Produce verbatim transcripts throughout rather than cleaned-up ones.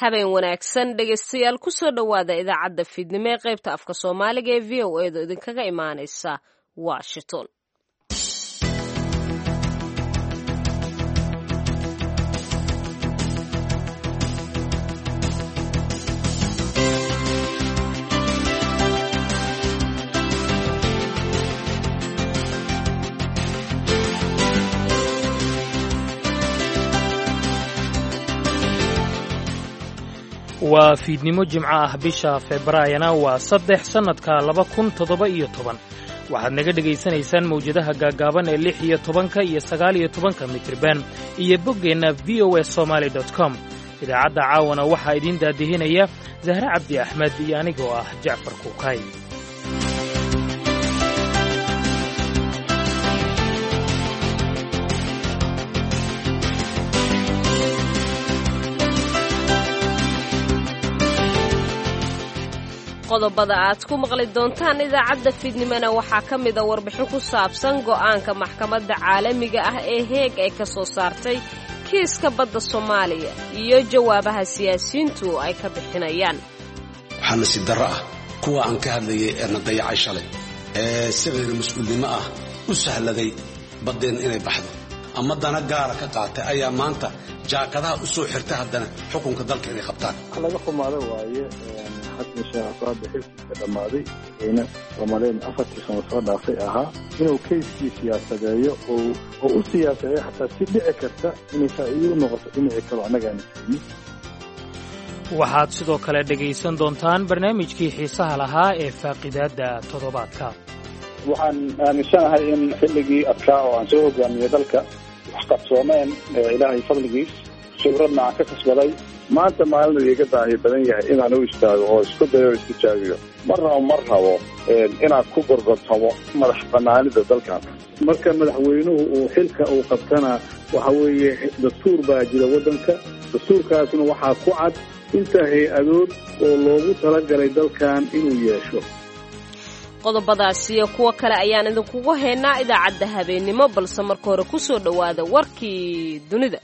habeen wanaagsan dhegaystayaal ku soo dhowaada idaacadda fiidnimo ee qaybta afka soomaaliga ee v o eeda idinkaga imaanaysa washington. waa fiidnimo jimco ah bisha Febraayana waa saddex sannadka laba kun toddoba iyo toban waxaad naga dhegaysanaysaan mawjadaha gaagaaban ee lix iyo tobanka iyo sagaal iyo tobanka mitirban iyo boggeenna v o s somaali dot com idaacadda caawana waxaa idiin daadihinaya Zahra Cabdi Axmed iyo anigoo ah Jacfar Kuukay. qodobada aad ku maqli doontaan idaacadda fiidnimona waxaa ka mid a warbixin ku saabsan go'aanka maxkamadda caalamiga ah ee Heeg ay ka soo saartay kiiska badda Soomaaliya iyo jawaabaha siyaasiyiintu ay ka bixinayaan. waxaa nasiib darro ah kuwa aan ka hadlayay ee na dayacay shalay ee sawir mas'uulnimo ah u sahladay baddeen inay baxdo ama dana gaara ka qaatay ayaa maanta jaakadaha u soo xirtay haddana xukunka dalka inay qabtaan. laga xumaado waaye xadmi shaafaad xilkiisa dhamaaday ayna Soomaaliyeed afartii sano soo dhaafay ahaa inuu kayskii siyaasadeeyo oo oo u siyaasadeeyo xataa si dhici karta inay faa'iido noqoto dhinaca kale anaga aan ismi. waxaad sidoo kale dhegaysan doontaan barnaamijkii xiisaha lahaa ee faaqidaadda toddobaadka. waxaan aaminsanahay in xilligii adkaa oo aan soo hogaamiyey dalka wax qabsoomeen ilaahay fadligiis khibradna aan ka kasbaday maanta maalin iga baahi badan yahay inaan u istaago oo isku dayo oo isku jaagiyo marna mar rabo inaan ku gorgortamo madax banaanida dalkan. marka madaxweynuhu uu xilka uu qabtana waxa weeye dastuur baa jira waddanka dastuurkaasna waxaa ku cad inta hay-adood oo loogu talagalay dalkan inuu yeesho. qodobadaas iyo kuwo kale ayaan idinkugu haynaa idaacadda habeennimo balse marka hore ku soo dhowaada warkii dunida.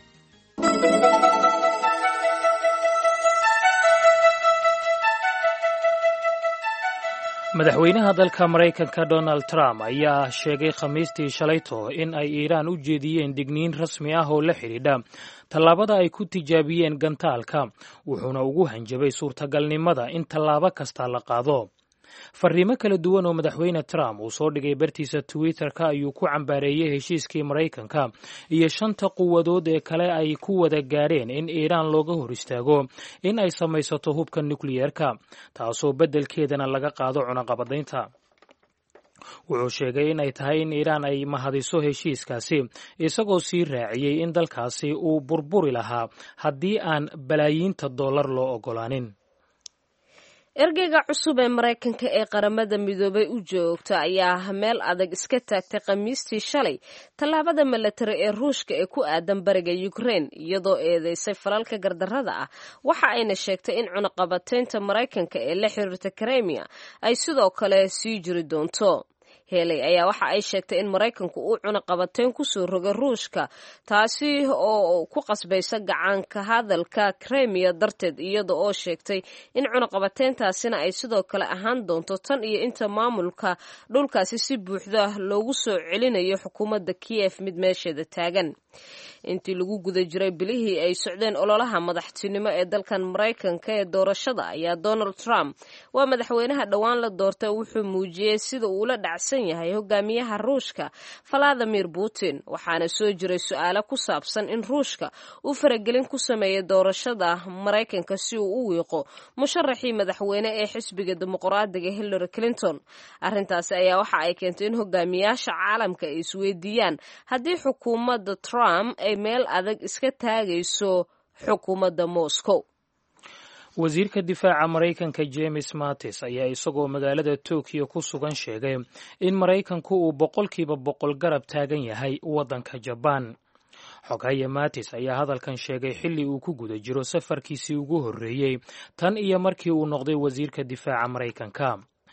madaxweynaha dalka Maraykanka Donald Trump ayaa sheegay khamiistii shalayto in ay Iiraan u jeediyeen digniin rasmi ah oo la xidhiidha tallaabada ay ku tijaabiyeen gantaalka wuxuuna ugu hanjabay suurtagalnimada in tallaabo kasta la qaado. fariimo kala duwan oo madaxweyne Trump uu soo dhigay bartiisa Twitter-ka ayuu ku cambaareeyay heshiiskii Maraykanka iyo shanta quwadood ee kale ay ku wada gaareen in Iiraan looga hor istaago in ay samaysato hubka nukliyeerka taasoo beddelkeedana laga qaado cunaqabadaynta. wuxuu sheegay in ay tahay in Iiraan ay mahadiso heshiiskaasi isagoo sii raaciyey in dalkaasi uu burburi lahaa haddii aan balaayiinta dollar loo ogolaanin. ergeyga cusub ee Maraykanka ee qaramada midoobay u joogta ayaa meel adag iska taagtay khamiistii shalay tallaabada milatari ee Ruushka ee ku aadan bariga Ukraine iyadoo eedeysay falalka gardarrada ah waxa ayna sheegtay in cunaqabataynta Maraykanka ee la xiriirta Crimea ay sidoo kale sii jiri doonto. Haley ayaa waxa ay sheegtay in Maraykanku uu cunaqabatayn ku soo rogay Ruushka taasi oo ku qasbaysa gacanka hadalka Crimea darteed iyada oo sheegtay in cunaqabatayntaasina ay sidoo kale ahaan doonto tan iyo inta maamulka dhulkaasi si buuxda loogu soo celinayo xukuumadda Kiev mid meesheeda taagan. intii lagu guda jiray bilihii ay socdeen ololaha madaxtinimo ee dalkan Maraykanka ee doorashada ayaa Donald Trump waa madaxweynaha dhawaan la doortay wuxuu muujiyay sida uu la dhacsan yahay hogaamiyaha Ruushka Vladimir Putin waxaana soo jiray su'aalo ku saabsan in Ruushka uu faragelin ku sameeyay doorashada Maraykanka si uu u wiiqo musharaxii madaxweyne ee xisbiga dimuqraadiga Hillary Clinton. arrintaas ayaa waxa ay keentay in hogaamiyaasha caalamka ay isweydiiyaan haddii xukuumadda Trump ay meel adag iska taagayso xukuumadda Moscow. wasiirka difaaca Maraykanka James Mattis ayaa isagoo magaalada Tokyo ku sugan sheegay in Maraykanku uu boqolkiiba boqol garab taagan yahay waddanka Japan. xoghaye Mattis ayaa hadalkan sheegay xilli uu ku guda jiro safarkiisii ugu horreeyey tan iyo markii uu noqday wasiirka difaaca Maraykanka.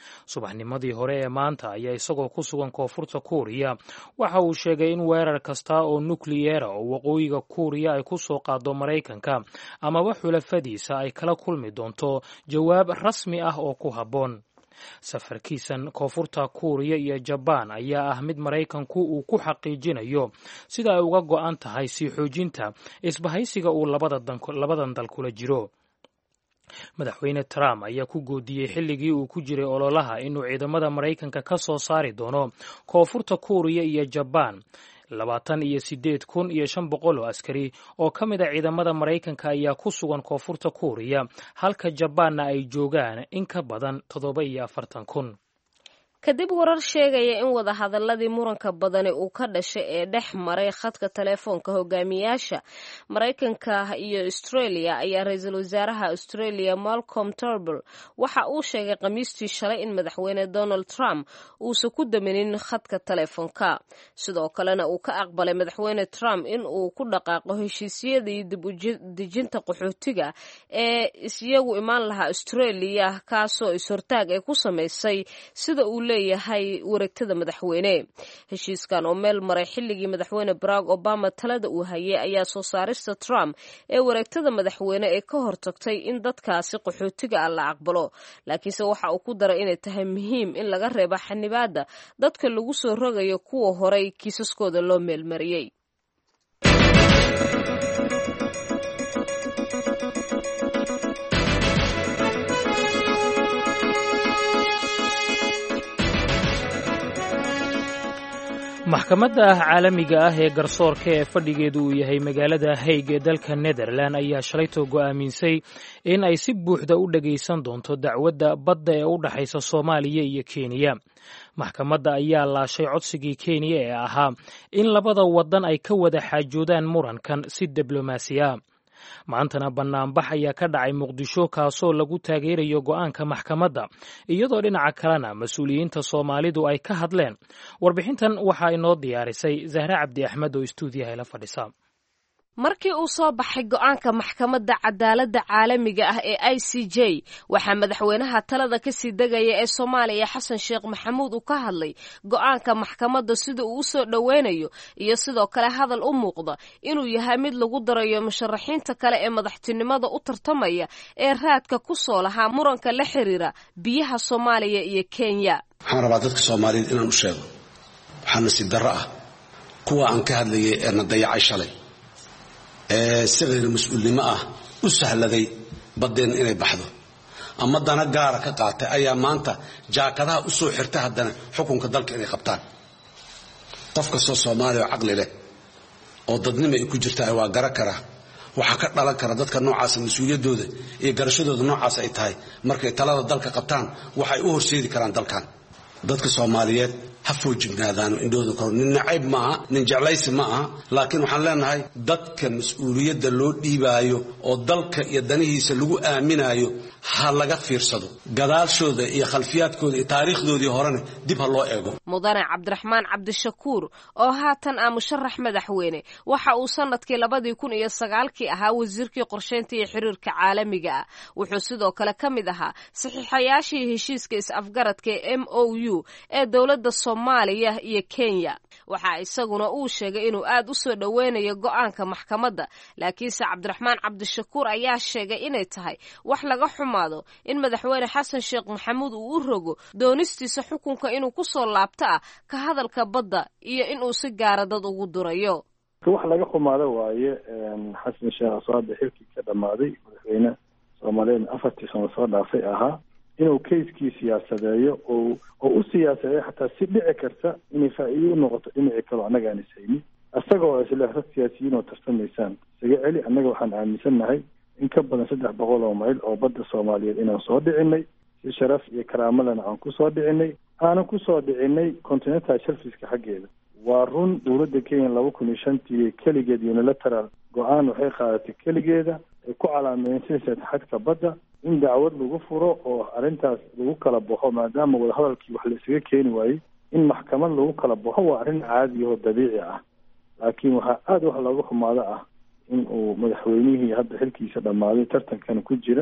subaxnimadii hore ee maanta ayaa isagoo ku sugan koonfurta kuuriya waxa uu sheegay in weerar kasta oo nukliyeera oo waqooyiga kuuriya ay ku soo qaado maraykanka amaba xulafadiisa ay kala kulmi doonto jawaab rasmi ah oo ku habboon. safarkiisan koonfurta kuuriya iyo jabaan ayaa ah mid maraykanku uu ku xaqiijinayo sida ay uga go'an tahay sii xoojinta isbahaysiga uu labadan dal kula jiro. madaxweyne Trump ayaa ku goodiyey xilligii uu ku jiray ololaha inuu ciidamada maraykanka ka soo saari doono koonfurta kuuriya iyo jabaan labaatan iyo sideed kun iyo shan boqol oo askari oo ka mid a ciidamada maraykanka ayaa ku sugan koonfurta kuuriya halka jabaanna ay joogaan in ka badan toddoba iyo afartan kun. kadib warar sheegaya in wadahadaladii muranka badani uu ka dhashay ee dhex maray khadka telefoonka hogaamiyaasha maraykanka iyo Australia ayaa ra-iisul wasaaraha Australia Malcolm Turnbull waxa uu sheegay khamiistii shalay in madaxweyne Donald Trump uusan ku daminin khadka telefoonka. sidoo kalena uu ka aqbalay madaxweyne Trump in uu ku dhaqaaqo heshiisyadii dib u dejinta qaxootiga ee isyagu imaan lahaa Australia kaasoo is-hortaag ay ku samaysay sida uu yahay wareegtada madaxweyne. heshiiskan oo meel maray xilligii madaxweyne Barack Obama talada uu hayay ayaa soo saarista Trump ee wareegtada madaxweyne ee ka hortagtay in dadkaasi qaxootiga ah la aqbalo, laakiinse waxa uu ku daray inay tahay muhiim in laga reebo xanibaada dadka lagu soo rogayo kuwa horay kiisaskooda loo meelmariyey. maxkamadda caalamiga ah ee garsoorka ee fadhigeedu uu yahay magaalada Hague ee dalka Netherland ayaa shalayto go'aamisay in ay si buuxda u dhageysan doonto dacwadda badda ee u dhaxaysa Soomaaliya iyo Kenya. maxkamadda ayaa laashay codsigii Kenya ee ahaa in labada wadan ay ka wada xaajoodaan murankan si diblomaasi ah. maantana banaanbax ayaa ka dhacay Muqdisho kaasoo lagu taageerayo go'aanka maxkamadda iyadoo dhinaca kalena mas'uuliyiinta Soomaalidu ay ka hadleen. warbixintan waxa ay noo diyaarisay Zahra Cabdi Axmed oo stuudiyaha la fadhisa. markii uu soo baxay go'aanka maxkamadda cadaaladda caalamiga ah ee I C J waxaa madaxweynaha talada ka sii degaya ee Soomaaliya Xasan Sheekh Maxamuud uu ka hadlay go'aanka maxkamadda sida uu soo dhaweynayo iyo sidoo kale hadal u muuqda inuu yahay mid lagu darayo musharaxiinta kale ee madaxtinimada u tartamaya ee raadka ku soo lahaa muranka la xiriira biyaha Soomaaliya iyo Kenya. waxaan rabaa dadka Soomaaliyeed inaan u sheego waxaan nasiib darro ah kuwa aan ka hadlayay ee na dayacay shalay ee sida mas'uulnimo ah u sahladay badeen inay baxdo ama dana gaar ka qaatay ayaa maanta jaakadaha u soo xirtay haddana xukunka dalka inay qabtaan. qofka soo Soomaali oo caqli leh oo dadnimo ay ku jirtaa waa gara kara waxa ka dhalan kara dadka noocaas mas'uuliyadooda iyo garashadooda noocaas ay tahay markay talada dalka qabtaan waxay u horseedi karaan dalkan. dadka Soomaaliyeed ha foojignaadaan indhooda kor nin nacayb ma aha nin jeclaysi ma aha laakiin waxaan leenahay dadka mas'uuliyadda loo dhiibaayo oo dalka iyo danihiisa lagu aaminayo ha laga fiirsado gadaashooda iyo khalfiyaadkooda iyo taariikhdoodii horena dib ha loo eego. mudane Cabdiraxmaan Cabdishakuur oo haatan ah musharax madaxweyne waxa uu sanadkii labadii kun iyo sagaalkii ahaa wasiirkii qorsheynta iyo xiriirka caalamiga ah. wuxuu sidoo kale ka mid ahaa saxiixayaashii heshiiska is-afgaradka ee M O U ee dowladda Soomaaliya iyo Kenya. waxa isaguna uu sheegay inuu aad u soo dhaweynayo go'aanka maxkamadda, laakiinse Cabdiraxmaan Cabdishakuur ayaa sheegay inay tahay wax laga xumaado in madaxweyne Xasan Sheekh Maxamuud uu u rogo doonistiisa xukunka inuu ku soo laabto ah ka hadalka badda iyo inuu si gaar dad ugu durayo. wax laga xumaado waaye Xasan Sheekh Saad xilkii ka dhamaaday madaxweyne Soomaaliyeed afartii sano soo dhaafay ahaa inuu kayskii siyaasadeeyo oo oo u siyaasadeeyo xataa si dhici karta inay faa'iido u noqoto dhinaci kale anaga aan isaynin asagoo isla rag siyaasiyiin oo tartamaysaan isaga celi anaga waxaan aaminsanahay in ka badan saddex boqol oo mayl oo badda Soomaaliyeed inaan soo dhicinay si sharaf iyo karaamadana aan ku soo dhicinay aanan ku soo dhicinay continental shelfiska xaggeeda. waa run dowladda Kenya laba kun iyo shantii keligeed unilateral go'aan waxay qaadatay keligeeda ay ku calaameeyeen xadka badda in dacwad lagu furo oo arrintaas lagu kala baxo maadaama wada hadalkii wax la isaga keeni waayey in maxkamad lagu kala baxo waa arrin caadi oo dabiici ah. laakiin waxaa aad wax looga xumaado ah in uu madaxweynihii hadda xilkiisa dhammaaday tartankan ku jira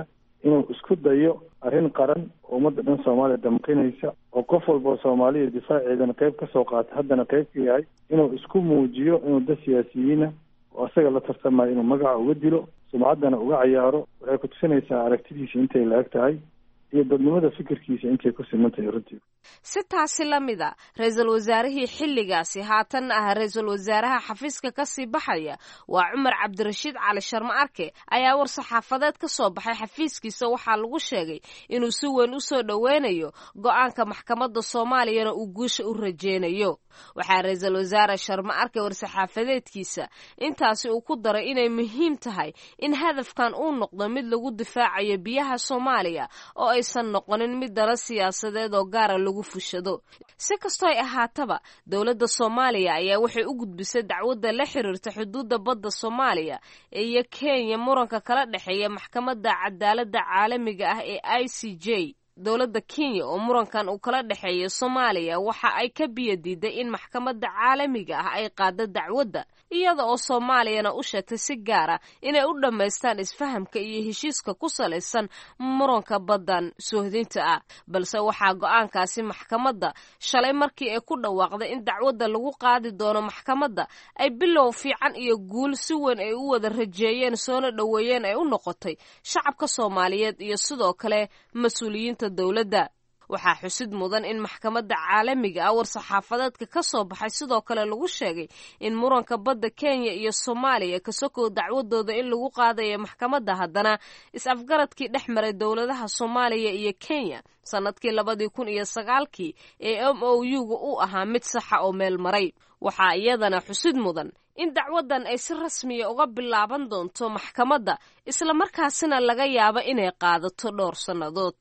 inuu isku dayo arrin qaran oo ummadda dhan soomaaliya damqinaysa oo qof walba soomaaliya difaaceedana qayb ka soo qaata haddana qayb ka yahay inuu isku muujiyo inuu dad siyaasiyiina oo isaga la tartamayo inuu magaca uga dilo sumcaddana uga cayaaro waxay ku tusinaysaa aragtidiisa intay la-eg tahay iyo dadnimada fikirkiisa intay ku simantahay runtii. si taasi la mid a ra-iisul wasaarihii xilligaasi haatanna ah ra-iisul wasaaraha xafiiska kasii baxaya waa cumar cabdirashiid cali sharma arke ayaa war saxaafadeed ka soo baxay xafiiskiisa waxaa lagu sheegay inuu si weyn u soo dhoweynayo go-aanka maxkamadda soomaaliyana uu guusha u rajeynayo. waxaa ra-iisul wasaare sharma arke war saxaafadeedkiisa intaasi uu ku daray inay muhiim tahay in hadafkan uu noqdo mid lagu difaacayo biyaha soomaaliya oo aysan noqonin mid dala siyaasadeed oo gaara lagu fushado. si kastoo ay ahaataba dowladda soomaaliya ayaa waxay u gudbisay dacwadda la xiriirta xuduudda badda soomaaliya iyo kenya muranka kala dhexeeya maxkamadda cadaaladda caalamiga ah ee i c j. dowladda kenya oo murankan uu kala dhexeeya soomaaliya waxa ay ka biyo diiday in maxkamadda caalamiga ah ay qaado dacwadda iyada oo soomaaliyana u sheegtay si gaara inay u dhammaystaan isfahamka iyo heshiiska ku salaysan muranka baddan soohdinta ah. balse waxaa go-aankaasi maxkamadda shalay markii ay ku dhawaaqday in dacwadda lagu qaadi doono maxkamadda ay bilow fiican iyo guul si weyn ay u wada rajeeyeen soona dhoweeyeen ay u noqotay shacabka soomaaliyeed iyo sidoo kale mas-uuliyiinta dowladda. waxaa xusid mudan in maxkamadda caalamiga ah war saxaafadeedka ka soo baxay sidoo kale lagu sheegay in muranka badda kenya iyo soomaaliya ka sokow dacwadooda in lagu qaadayo maxkamadda haddana is-afgaradkii dhex maray dowladaha soomaaliya iyo kenya sanadkii labadii kun iyo sagaalkii ee m o u-ga u ahaa mid saxa oo meel maray. waxaa iyadana xusid mudan in dacwaddan ay si rasmiya uga bilaaban doonto maxkamadda islamarkaasina laga yaabo inay qaadato dhowr sannadood.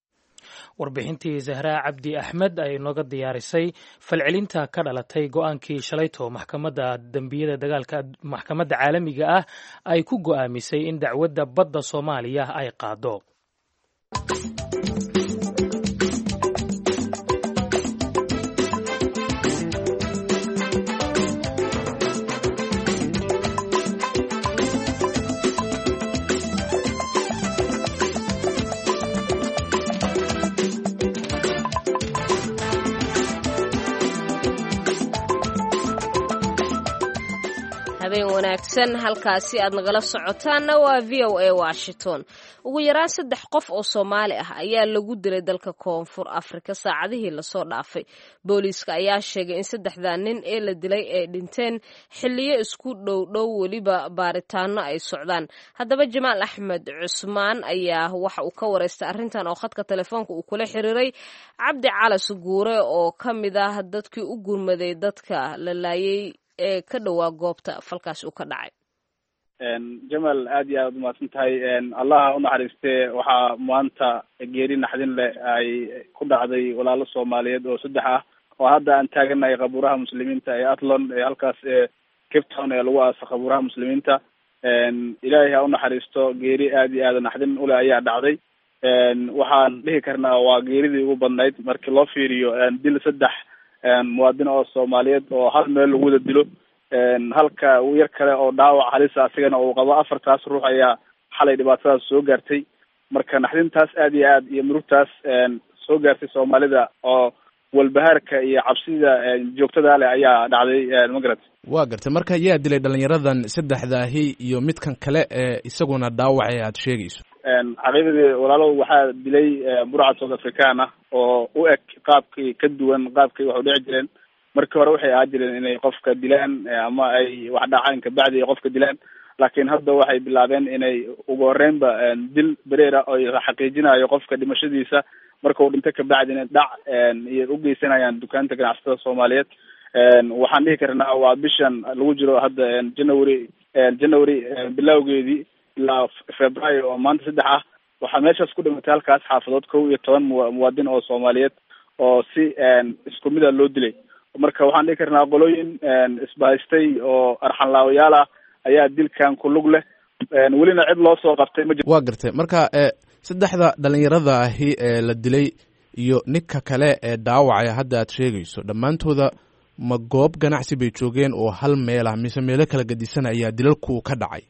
warbixintii zahraa cabdi axmed ay nooga diyaarisay falcelinta ka dhalatay go-aankii shalayto maxkamadda dembiyada dagaalka maxkamadda caalamiga ah ay ku go'aamisay in dacwadda badda soomaaliya ay qaado. habeen wanaagsan halkaasi aad nagala socotaanna waa v o a washington. ugu yaraan saddex qof oo soomaali ah ayaa lagu dilay dalka koonfur afrika saacadihii lasoo dhaafay. booliiska ayaa sheegay in saddexdaa nin ee la dilay ay dhinteen xilliyo isku dhow dhow weliba baaritaano ay socdaan. haddaba jamaal axmed cusmaan ayaa waxa uu ka wareystay arrintan oo khadka telefoonka uu kula xiriiray cabdi calas guure oo ka mid ah dadkii u gurmaday dadka la laayay ee ka dhowaa goobta falkaas uu ka dhacay. jamal aad iyo aad umahadsan tahay. allaha unaxariistee waxaa maanta geeri naxdin leh ay ku dhacday walaalo soomaaliyeed oo saddex ah oo hadda aan taaganahay qabuuraha muslimiinta ee atlon ee halkaas ee cape town ee lagu aasa qabuuraha muslimiinta. ilaahay ha unaxariisto, geeri aad iyo aad naxdin uleh ayaa dhacday. waxaan dhihi karnaa waa geeridii ugu badnayd markii loo fiiriyo dil saddex muwaadin oo soomaaliyeed oo hal meel lagu wada dilo. halka yar kale oo dhaawac halisa asigana uu qabo afartaas ruux ayaa xalay dhibaatadaas soo gaartay. marka naxdintaas aad iyo aad iyo murugtaas soo gaartay soomaalida oo walbahaarka iyo cabsida joogtada leh ayaa dhacday. magarat waa gartay. marka yaa dilay dhalinyaradan saddexdaahi iyo midkan kale ee isaguna dhaawacay aad sheegayso? xaqiiqdii walaalo waxaa dilay burcad South African ah oo u eg qaabkii ka duwan qaabkii wax u dhici jireen. markii hore waxay ahaa jireen inay qofka dilaan ama ay wax dhacaan kabacdi ay qofka dilaan, laakiin hadda waxay bilaabeen inay ugu horeynba dil bereera oo la xaqiijinayo qofka dhimashadiisa marka uu dhinto kabacdina dhac iyo u geysanayaan dukaanta ganacsatada Soomaaliyeed. waxaan dhihi karnaa waa bishan lagu jiro hadda January January bilowgeedii ilaa February oo maanta saddex ah waxaa meeshaas ku dhimatay halkaas xaafadood kow iyo toban muwaadin oo Soomaaliyeed oo si isku mid ah loo dilay. marka waxaan dhihi karnaa qolooyin isbahaystay oo arxanlaawayaal ah ayaa dilkan ku lug leh, welina cid loo soo qabtay ma jiro. waa gartay. marka saddexda dhalinyarada ahi ee la dilay iyo ninka kale ee dhaawacaya hadda aad sheegayso dhammaantooda ma goob ganacsi bay joogeen oo hal meel ah mise meelo kala gadisan ayaa dilalku ka dhacay?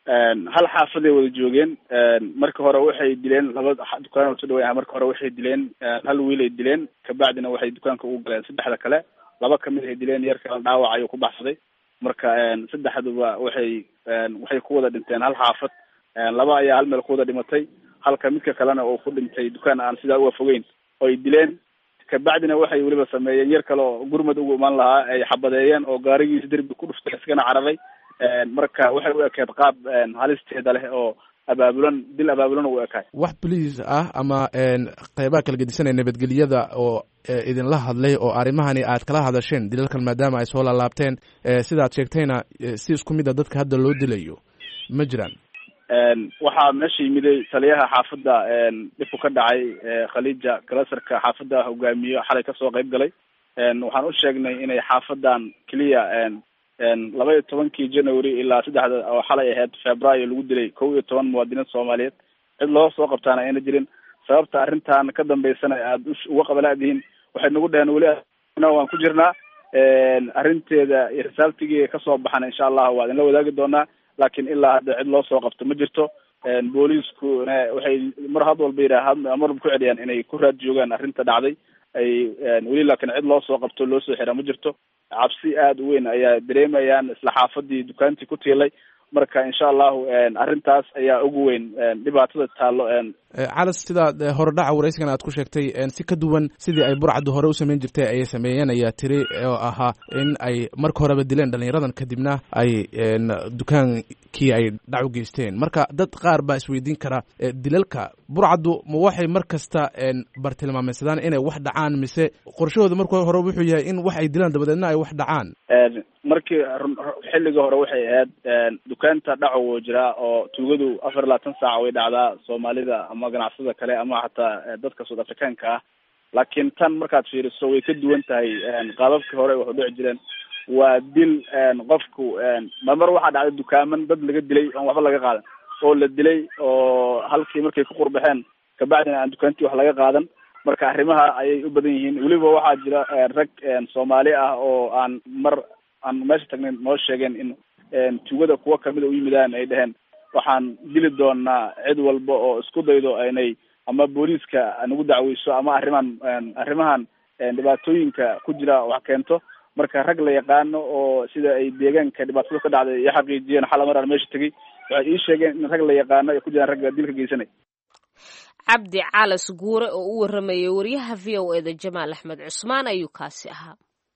hal xaafaday wada joogeen. marka hore waxay dileen laba dukaan soo dhaweeyay. marka hore waxay dileen hal wiil ay dileen, kabacdina waxay dukaanka ugu galeen saddexda kale. laba kamid ay dileen, yar kale dhaawac ayuu ku baxsaday. marka saddexduba waxay waxay ku wada dhinteen hal xaafad. laba ayaa hal meel ku wada dhimatay, halka midka kalena oo ku dhintay dukaan aan sidaa uga fogeyn oo ay dileen. kabacdina waxay weliba sameeyeen yar kale oo gurmad ugu imaan lahaa ay xabadeeyeen oo gaarigiisa derbi ku dhuftay iskana cararay. marka waxay u ekeed qaab halisteeda leh oo abaabulan dil abaabulan u ekaay. wax boliis ah ama qeybaha kala gedisanaya nabadgelyada oo idinla hadlay oo arrimahani aad kala hadasheen dilalkan maadaama ay soo laalaabteen sidaad sheegtayna si isku mid a dadka hadda loo dilayo ma jiraan? waxaa meesha yimiday taliyaha xaafadda dhibku ka dhacay khaliija galasarka xaafadda hogaamiyo xalay kasoo qayb galay. waxaan u sheegnay inay xaafadan keliya laba iyo tobankii january ilaa saddexda oo xalay ahayd februaayo lagu dilay kow iyo toban muwaadiniin soomaaliyeed, cid loo soo qabtaana ayna jirin. sababta arrintan ka dambeysana aad uga qabalaadihiin waxay nagu dhaheen weli waan ku jirnaa, arrinteeda iyo risaaltigii kasoo baxana insha allah waa idinla wadaagi doonaa, laakiin ilaa hadda cid loo soo qabto ma jirto. booliiskuna waxay mar had walba yidhaah marba ku celiyaan inay ku raad joogaan arrinta dhacday, ay weli laakiin cid loo soo qabto loo soo xira ma jirto. cabsi aada u weyn ayaa dareemayaan isla xaafadii dukaantii ku tiilay. marka insha allahu arrintaas ayaa ugu weyn dhibaatada taallo. calas sidaad horedhaca waraysigan aad ku sheegtay si ka duwan sidii ay burcaddu hore u samayn jirtay ayay sameeyeen ayaa tiri oo ahaa in ay marka horeba dileen dhalinyaradan kadibna ay dukaankii ay dhac u geysteen. marka dad qaar baa isweydiin kara dilalka burcaddu ma waxay mar kasta bartilmaameysadaan inay wax dhacaan, mise qorshahooda marka hore wuxuu yahay in wax ay dilaan dabadeedna ay wax dhacaan? markii xilliga hore waxay ahayd dukaanta dhaco wuu jiraa oo tuugadu afar iyo labaatan saac way dhacdaa soomaalida ama ganacsada kale ama xataa dadka South Africaanka ah. laakiin tan markaad fiiriso way ka duwan tahay qaababkii hore wax u dhici jireen. waa dil qofku mar waxaa dhacday dukaaman dad laga dilay oon waxba laga qaadan oo la dilay oo halkii markay ku qurbaxeen kabacdina aan dukaantii wax laga qaadan. marka arrimaha ayay u badan yihiin. weliba waxaa jira rag Soomaali ah oo aan mar aan meesha tagnayn noo sheegeen in tuugada kuwa kamida u yimidaan ay dhaheen waxaan dili doonaa cid walba oo isku daydo inay ama booliiska nagu dacweyso ama arrimahan arrimahan dhibaatooyinka ku jira wax keento. marka rag la yaqaano oo sida ay deegaanka dhibaatada ka dhacday iyo xaqiijiyeen xal mar aan meesha tagay waxay ii sheegeen in rag la yaqaano ay ku jiraan ragga dilka geysanay. cabdi calas guure oo u waramayay wariyaha v o e da Jamaal Axmed Cusmaan ayuu kaasi ahaa.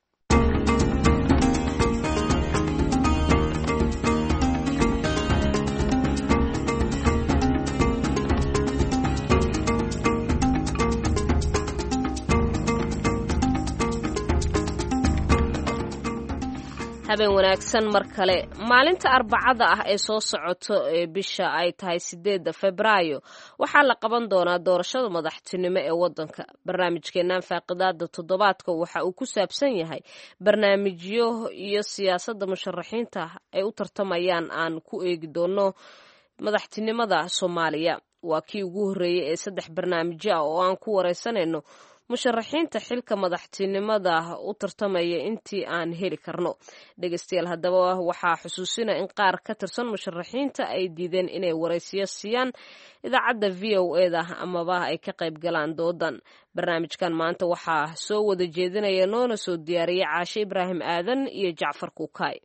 habeen wanaagsan mar kale. maalinta arbacada ah ee soo socoto ee bisha ay tahay sideedda febraayo waxaa la qaban doonaa doorashada madaxtinimo ee wadanka. barnaamijkeenan faaqidaada toddobaadka waxa uu ku saabsan yahay barnaamijyo iyo siyaasadda musharaxiinta ay u tartamayaan aan ku eegi doono madaxtinimada Soomaaliya. waa kii ugu horreeyay ee saddex barnaamijyo ah oo aan ku wareysanayno musharaxiinta xilka madaxtinimada u tartamaya intii aan heli karno. dhegeystayaal haddaba waxaa xusuusina in qaar ka tirsan musharaxiinta ay diideen inay waraysiyo siiyaan idaacadda v o e da amaba ay ka qayb galaan doodan. barnaamijkan maanta waxaa soo wada jeedinaya noona soo diyaariyay Caashe Ibraahim Aadan iyo Jacfar Kuukay.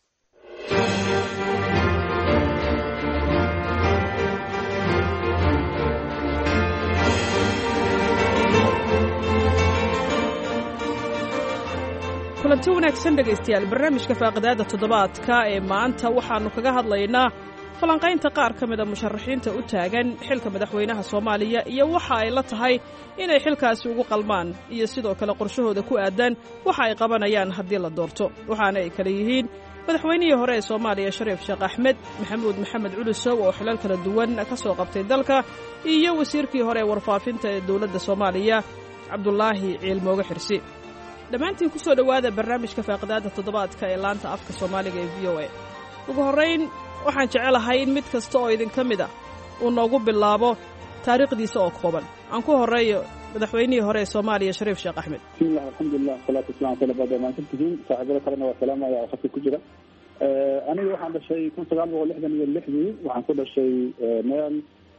kulanti wanaagsan dhegaystayaal. barnaamijka faaqidaada toddobaadka ee maanta waxaannu kaga hadlaynaa falanqaynta qaar ka mida musharaxiinta u taagan xilka madaxweynaha Soomaaliya iyo waxa ay la tahay inay xilkaasi ugu qalmaan iyo sidoo kale qorshahooda ku aadan waxa ay qabanayaan haddii la doorto. waxaana ay kala yihiin madaxweynihii hore ee Soomaaliya Shariif Sheekh Axmed, Maxamuud Maxamed Culusow oo xilal kala duwan ka soo qabtay dalka, iyo wasiirkii hore ee warfaafinta ee dowladda Soomaaliya Cabdulaahi Ciilmooge Xirsi. dhammaantiin ku soo dhowaada barnaamijka faaqidaada toddobaadka ee laanta afka Soomaaliga ee V O A. ugu horrayn waxaan jecelahay in mid kasta oo idinka mid ah uu noogu bilaabo taariikhdiisa oo kooban. aan ku horreeyo madaxweynihii hore ee Soomaaliya Shariif Sheekh Axmed. bismillah alxamdulillah salaatu wasalaamu ala baada maantihiin saaxiibada kalena waa salaamaya oo khadka ku jira. aniga waxaan dhashay kun sagaal boqol lixdan iyo lixdii waxaan ku dhashay meel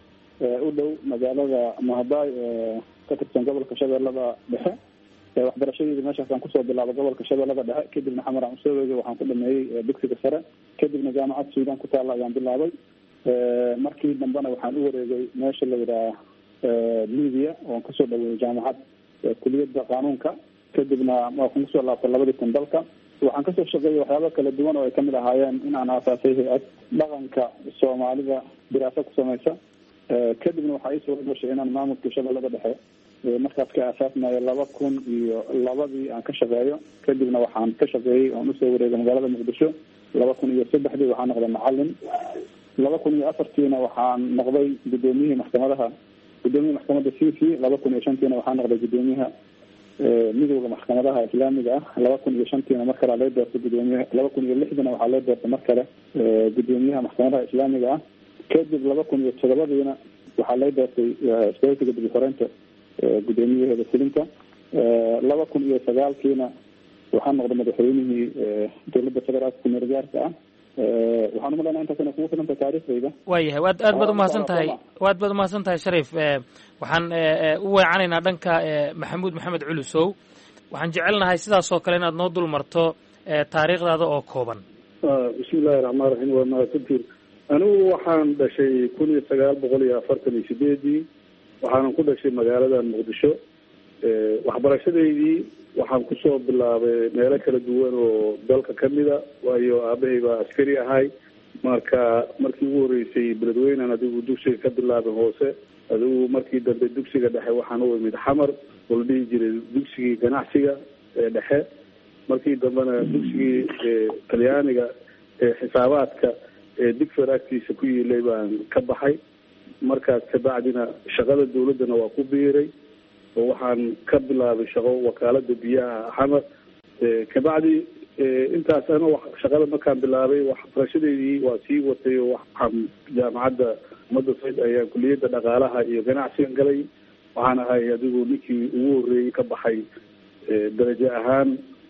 u dhow magaalada mahadaay ee ka tirsan gobolka shabeellada dhexe. waxbarashadeeda meeshaasaan kusoo bilaabay gobolka shabeellada dhexe, kadibna xamar aan usoo weegay waxaan ku dhameeyey dugsiga sare, kadibna jaamacad suudaan ku taalla ayaan bilaabay. markii dambena waxaan u wareegay meesha la yidhaha libiya oon kasoo dhaweeyey jaamacad kuliyadda qaanuunka, kadibna waxaan kusoo laabtay labadii kun dalka. waxaan kasoo shaqeeyey waxyaaba kala duwan oo ay kamid ahaayeen in aan aasaasay hay-ad dhaqanka soomaalida diraaso ku samaysa. kadibna waxaa ii suura gashay inaan maamulka shabeellada dhexe markaas ka aasaasmayo laba kun iyo labadii aan ka shaqeeyo. kadibna waxaan ka shaqeeyey oon usoo wareegay magaalada muqdisho laba kun iyo saddexdii waxaan noqday macalin. laba kun iyo afartiina waxaan noqday gudoomiyihii maxkamadaha gudoomiyihii maxkamadda c c. laba kun iyo shantiina waxaan noqday gudoomiyaha midowda maxkamadaha islaamiga ah. laba kun iyo shantiina mar kale loo doortay gudoomiyaha. laba kun iyo lixdiina waxaa loo doortay mar kale gudoomiyaha maxkamadaha islaamiga ah. kadib laba kun iyo todobadiina waxaa loo doortay isbaheysiga dib u xoreynta gudoomiyaheeda fulinta. laba kun iyo sagaalkiina waxaan noqday madaxweynihii dowladda federaalka kumeel gaarka ah. waxaan umaleynaa intaas inay kugu filanta taariikhdayda. waayahay waad aad baad umahadsan tahay waad baad umahadsan tahay Shariif. waxaan u weecanaynaa dhanka Maxamuud Maxamed Culusow. waxaan jecelnahay sidaas oo kale inaad noo dul marto taariikhdaada oo kooban. bismillahi raxmaan raxiim. waa mahadsantiin. anigu waxaan dhashay kun iyo sagaal boqol iyo afartan iyo sideedii waxaanan ku dhashay magaalada muqdisho. waxbarashadeydii waxaan kusoo bilaabay meelo kala duwan oo dalka kamida, waayo aabahay baa askari ahay. marka markii ugu horeysay beledweynan adigu dugsiga ka bilaabay hoose, adigu markii dambe dugsiga dhexe waxaan u imid xamar oo la dhihi jiray dugsigii ganacsiga ee dhexe. markii dambena dugsigii talyaaniga ee xisaabaadka ee digfer agtiisa ku yiilay baan ka baxay. markaas kabacdina shaqada dawladdana waa ku biiray oo waxaan ka bilaabay shaqo wakaalada biyaha xamar. kabacdi intaas ana shaqada markaan bilaabay waxbarashadeydii waa sii watay oo waxaan jaamacadda ummadda sayd ayaan kuliyadda dhaqaalaha iyo ganacsigan galay. waxaan ahay adigu ninkii ugu horreeyey ka baxay darajo ahaan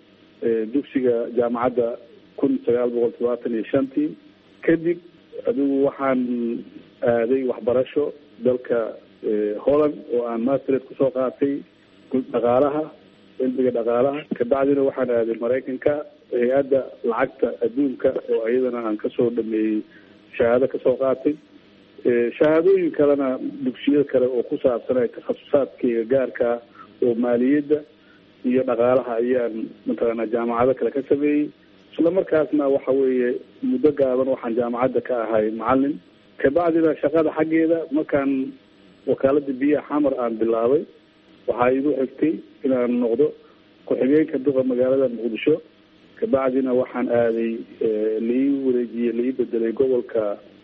dugsiga jaamacadda kun sagaal boqol todobaatan iyo shantii. kadib adigu waxaan aaday waxbarasho dalka holland oo aan mastered kusoo qaatay dhaqaalaha cilmiga dhaqaalaha. kabacdina waxaan aaday maraykanka hay-adda lacagta adduunka oo iyadana aan kasoo dhameeyey shahaado kasoo qaatay. shahaadooyin kalena dugsiyo kale oo ku saabsanay takhasusaadkayga gaarka oo maaliyadda iyo dhaqaalaha ayaan mataqaanaa jaamacado kale ka sameeyey. isla markaasna waxa weeye muddo gaaban waxaan jaamacadda ka ahay macalin. kabacdina shaqada xaggeeda markaan wakaalada biyaha xamar aan bilaabay waxaa igu xigtay inaan noqdo ku-xigeenka duqa magaalada muqdisho. kabacdina waxaan aaday lai wareejiyey lai bedelay gobolka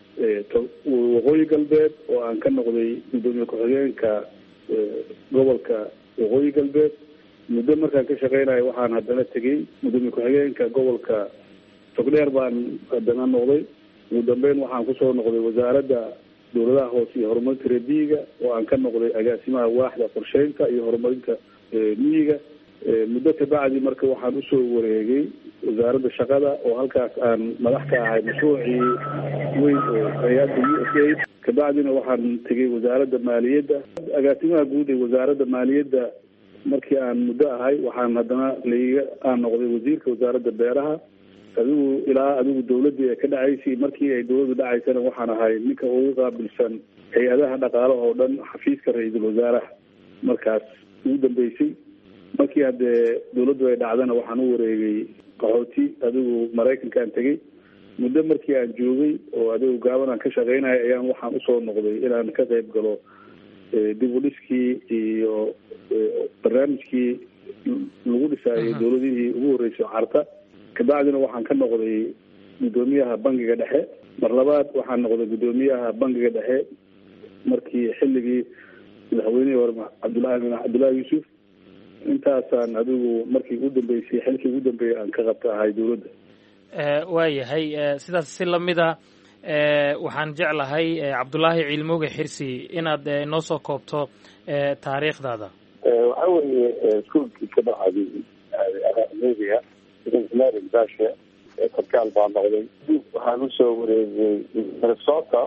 waqooyi galbeed oo aan ka noqday gudoomiye ku-xigeenka gobolka waqooyi galbeed. muddo markaan ka shaqeynayo waxaan haddana tegey gudoomiye ku-xigeenka gobolka togdheer baan haddana noqday. ugu dambeyn waxaan kusoo noqday wasaaradda dawladaha hoose iyo horumarinta reer miyiga oo aan ka noqday agaasimaha waaxda qorsheynta iyo horumarinta miyiga. muddo kabacdi marka waxaan usoo wareegay wasaaradda shaqada oo halkaas aan madax ka ahay mashruucii weyn oo hay-adda u s a. kabacdina waxaan tegay wasaaradda maaliyadda agaasimaha guud ee wasaaradda maaliyadda. markii aan muddo ahay waxaan haddana laiga aan noqday wasiirka wasaaradda beeraha. adigu ilaa adigu dawladii ay ka dhacaysay. markii ay dawladdu dhacaysana waxaan ahay ninka ugu qaabilsan hay-adaha dhaqaalaha oo dhan xafiiska ra-iisul wasaaraha markaas ugu dambeysay. markii haddee dawladdu ay dhacdana waxaan u wareegay qaxooti adigu maraykankaan tegey. muddo markii aan joogay oo adigu gaaban aan ka shaqeynayo ayaan waxaan usoo noqday inaan ka qayb galo dib u dhiskii iyo barnaamijkii lagu dhisaayay dawladihii ugu horreysay carta. kabacdina waxaan ka noqday gudoomiyaha bangiga dhexe. mar labaad waxaan noqday gudoomiyaha bangiga dhexe markii xilligii madaxweynihii hore cabdullaahi cabdullaahi yuusuf. intaasaan adigu markii ugu dambeysay xilkii ugu dambeeyay aan ka qabta ahay dawladda. waayahay sidaas si lamida waxaan jeclahay cabdullaahi ciilmooge xirsi inaad noo soo koobto taariikhdaada. waxaa weeye iskuolkii ka baxaday media bashe sarkaal baa noqday. Waxaan usoo wareegay Minnesota,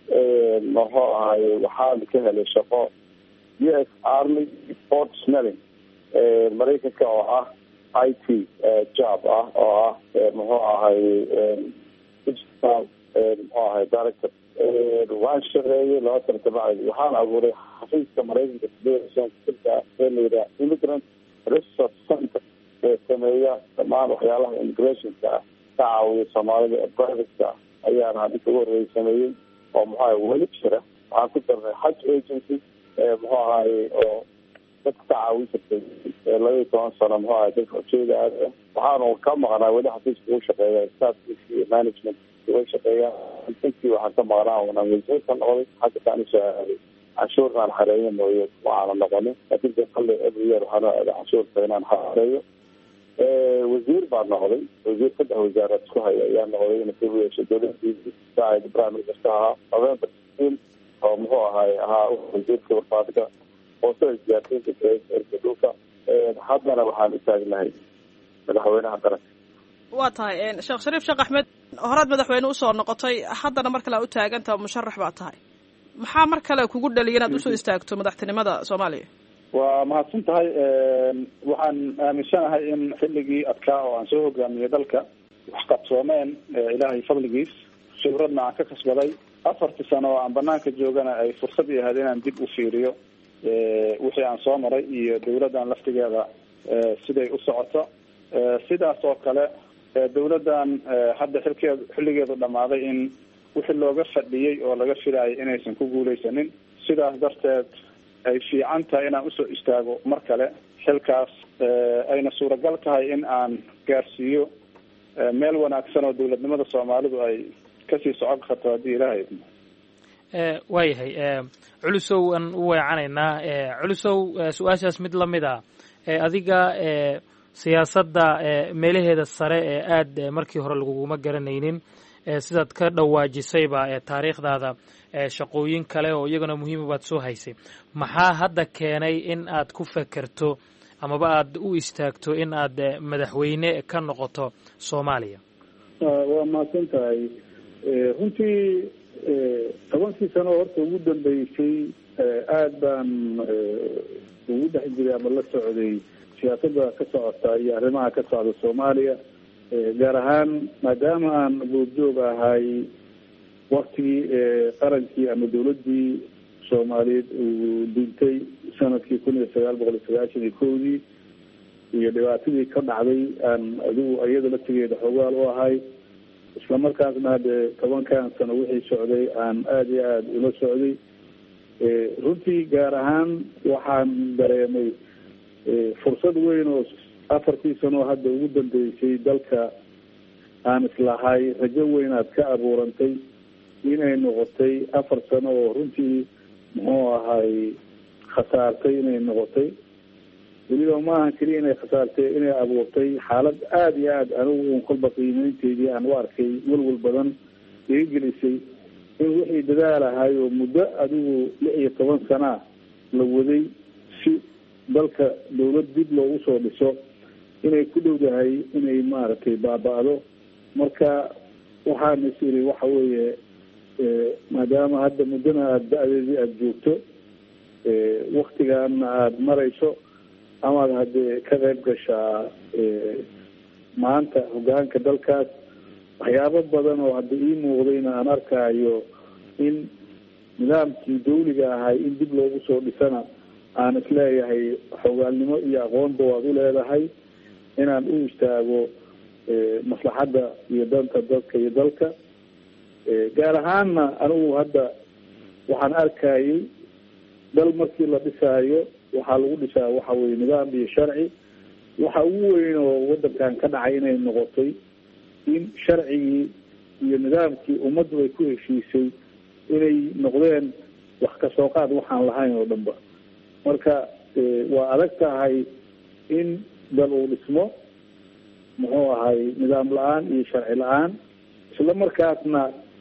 muxuu ahay waxaan ka helay shaqo U S Army Fort Snelling Maraykanka oo ah I T job ah oo ah muxuu ahay digital muxuu ahay director. waan shaqeeyay laba sano kabacdi waxaan abuuray xafiiska Maraykanka ee layidhaha Immigrant Resource Center ee sameeya dhammaan waxyaalaha immigrationka ah ka caawiya Soomaalida ee privateka ayaan hadda ugu horreeyay sameeyey oo muxuu ahay weli jira. waxaan ku darnay Hajj Agency muxuu ahay oo dadka ka caawin jirtay laba iyo toban sano muxuu ahay dadka ujeeda aad waxaanu ka maqnaa weli xafiiska uu shaqeeya staffkiisa management way shaqeeyaan. intii waxaan ka maqnaa unaan wasiirka noqday xagga taanisa cashuurkaan xareeyo mooye waxaana noqonin laakiin de kale every year waxaana aaday cashuurta inaan xareeyo. wasiir baan noqday wasiir saddex wasaarad isku haya ayaa noqday ina ka yeeshay dowladii saacid prime minister ahaa November sixteen oo muxuu ahay ahaa wasiirka warfaadka hoose isgaarsiinta ee dhulka. haddana waxaan u taagnahay madaxweynaha qaranka. waa tahay sheekh shariif sheekh axmed horaad madaxweyne usoo noqotay haddana mar kale u taagantaa musharax baa tahay maxaa mar kale kugu dhaliya inaad usoo istaagto madaxtinimada Soomaaliya? waa mahadsan tahay. waxaan aaminsanahay in xilligii adkaa oo aan soo hogaamiyey dalka wax qabsoomeen ilaahay fadligiis khibradna aan ka kasbaday afartii sano oo aan banaanka joogana ay fursad i ahayd inaan dib u fiiriyo wixii aan soo maray iyo dawladdan laftigeeda siday u socoto. sidaas oo kale dawladdan hadda xilkeed xilligeedu dhammaaday in wixii looga fadhiyey oo laga filaayay inaysan ku guulaysanin. sidaas darteed ay fiican tahay inaan usoo istaago mar kale xilkaas ayna suuragal tahay in aan gaarsiiyo meel wanaagsan oo dawladnimada Soomaalidu ay kasii socon karto haddii ilaahay waayahay culusow aan u weecanaynaa. culusow su-aashaas mid lamid a adiga siyaasadda meelaheeda sare ee aad markii hore laguguma garanaynin sidaad ka dhawaajisayba taariikhdaada shaqooyin kale oo iyagana muhiima baad soo haysay. maxaa hadda keenay in aad ku fekerto amaba aad u istaagto in aad madaxweyne ka noqoto Soomaaliya? waa mahadsan tahay. runtii tobankii sano horta ugu dambeysay aad baan ugu dhex jiray ama la socday siyaasadda ka socota iyo arrimaha ka socda Soomaaliya, gaar ahaan maadaama aan goobjoog ahay waktigii qarankii ama dawladdii Soomaaliyeed uu dhintay sanadkii kun iyo sagaal boqol iyo sagaashan iyo kowdii iyo dhibaatadii ka dhacday aan adigu iyada laftigeeda xogaal u ahay. isla markaasna hadde tobankan sano wixii socday aan aada iyo aada ula socday. runtii gaar ahaan waxaan dareemay fursad weyn oo afartii sano hadda ugu dambeysay dalka aan islahay rajo weyn aad ka abuurantay inay noqotay afar sano oo runtii muxuu ahay khasaartay inay noqotay. weliba maaha keliya inay khasaartay inay abuurtay xaalad aada iyo aada anigu un kolba qiimeynteydii aan u arkay welwel badan iga gelisay in wixii dadaal ahay oo muddo adigu lix iyo toban sanaa la waday si dalka dawlad dib loogu soo dhiso inay ku dhowdahay inay maaragtay baaba-do. marka waxaan is iri waxa weeye maadaama hadda muddana aada da-deedii aada joogto waktigaana aada marayso amaad haddee ka qayb gashaa maanta hogaanka dalkaas waxyaabo badan oo hadda ii muuqdayna aan arkaayo in nidaamkii dawliga ahay in dib loogu soo dhisana aan isleeyahay xogaalnimo iyo aqoonba waad u leedahay inaan u istaago maslaxadda iyo danta dadka iyo dalka. gaar ahaanna anigu hadda waxaan arkayay dal markii la dhisaayo waxaa lagu dhisaa waxa weye nidaam iyo sharci. waxa ugu weyn oo wadankan ka dhacay inay noqotay in sharcigii iyo nidaamkii ummaddu ay ku heshiisay inay noqdeen wax kasoo qaad waxaan lahayn oo dhanba. marka waa adag tahay in dal uu dhismo muxuu ahay nidaam la-aan iyo sharci la-aan isla markaasna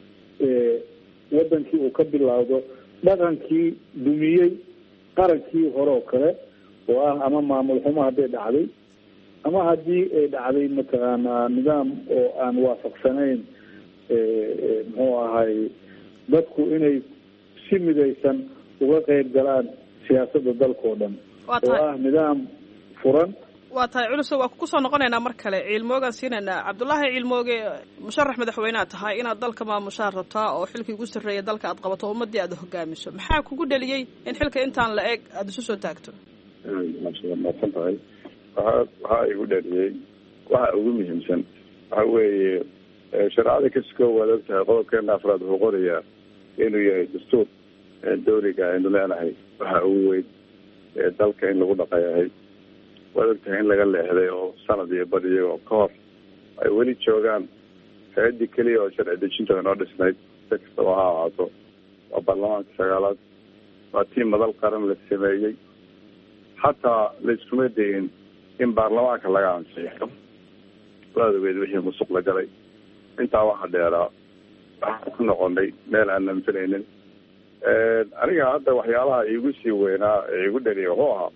wadankii uu ka bilowdo dhaqankii dumiyey qarankii hore oo kale oo ah ama maamul xumo hadday dhacday ama haddii ay dhacday mataqaanaa nidaam oo aan waafaqsanayn muxuu ahay dadku inay si midaysan uga qayb galaan siyaasadda dalkao dhan oo ah nidaam furan. waa tahay culuso waa kusoo noqonaynaa mar kale ciilmoogaan siinaynaa. cabdullaahi ciilmooge, musharax madaxweynead tahay inaad dalka maamushaa rabtaa oo xilkii ugu sarreeya dalka aad qabato ummaddii aad hogaamiso. maxaa kugu dhaliyey in xilka intaan la eg aada isu soo taagto? maadsan tahay. waxa waxaa igu dhaliyey waxa ugu muhiimsan waxa weeye shareecada kaskoo waad og tahay qodobkeena afraad wuxuu qorayaa inuu yahay dastuur dawliga aynu leenahay waxa ugu weyn dalka in lagu dhaqayahay. waad og tahay in laga leexday oo sanad iyo bad iyagoo ka hor ay weli joogaan hay-addii keliya oo sharci dejinta inoo dhisnayd si kastaba ha ahaato waa baarlamaanka sagaalaad. waa tii madal qaran la sameeyey, xataa laiskuma dayin in baarlamaanka laga ansiixo. waad ogeed wixii musuq la galay. intaa waxa dheeraa waxaan ku noqonay meel aan namfinaynin. aniga hadda waxyaalaha iigu sii weynaa ee igu dhaliya wuxuu ahaa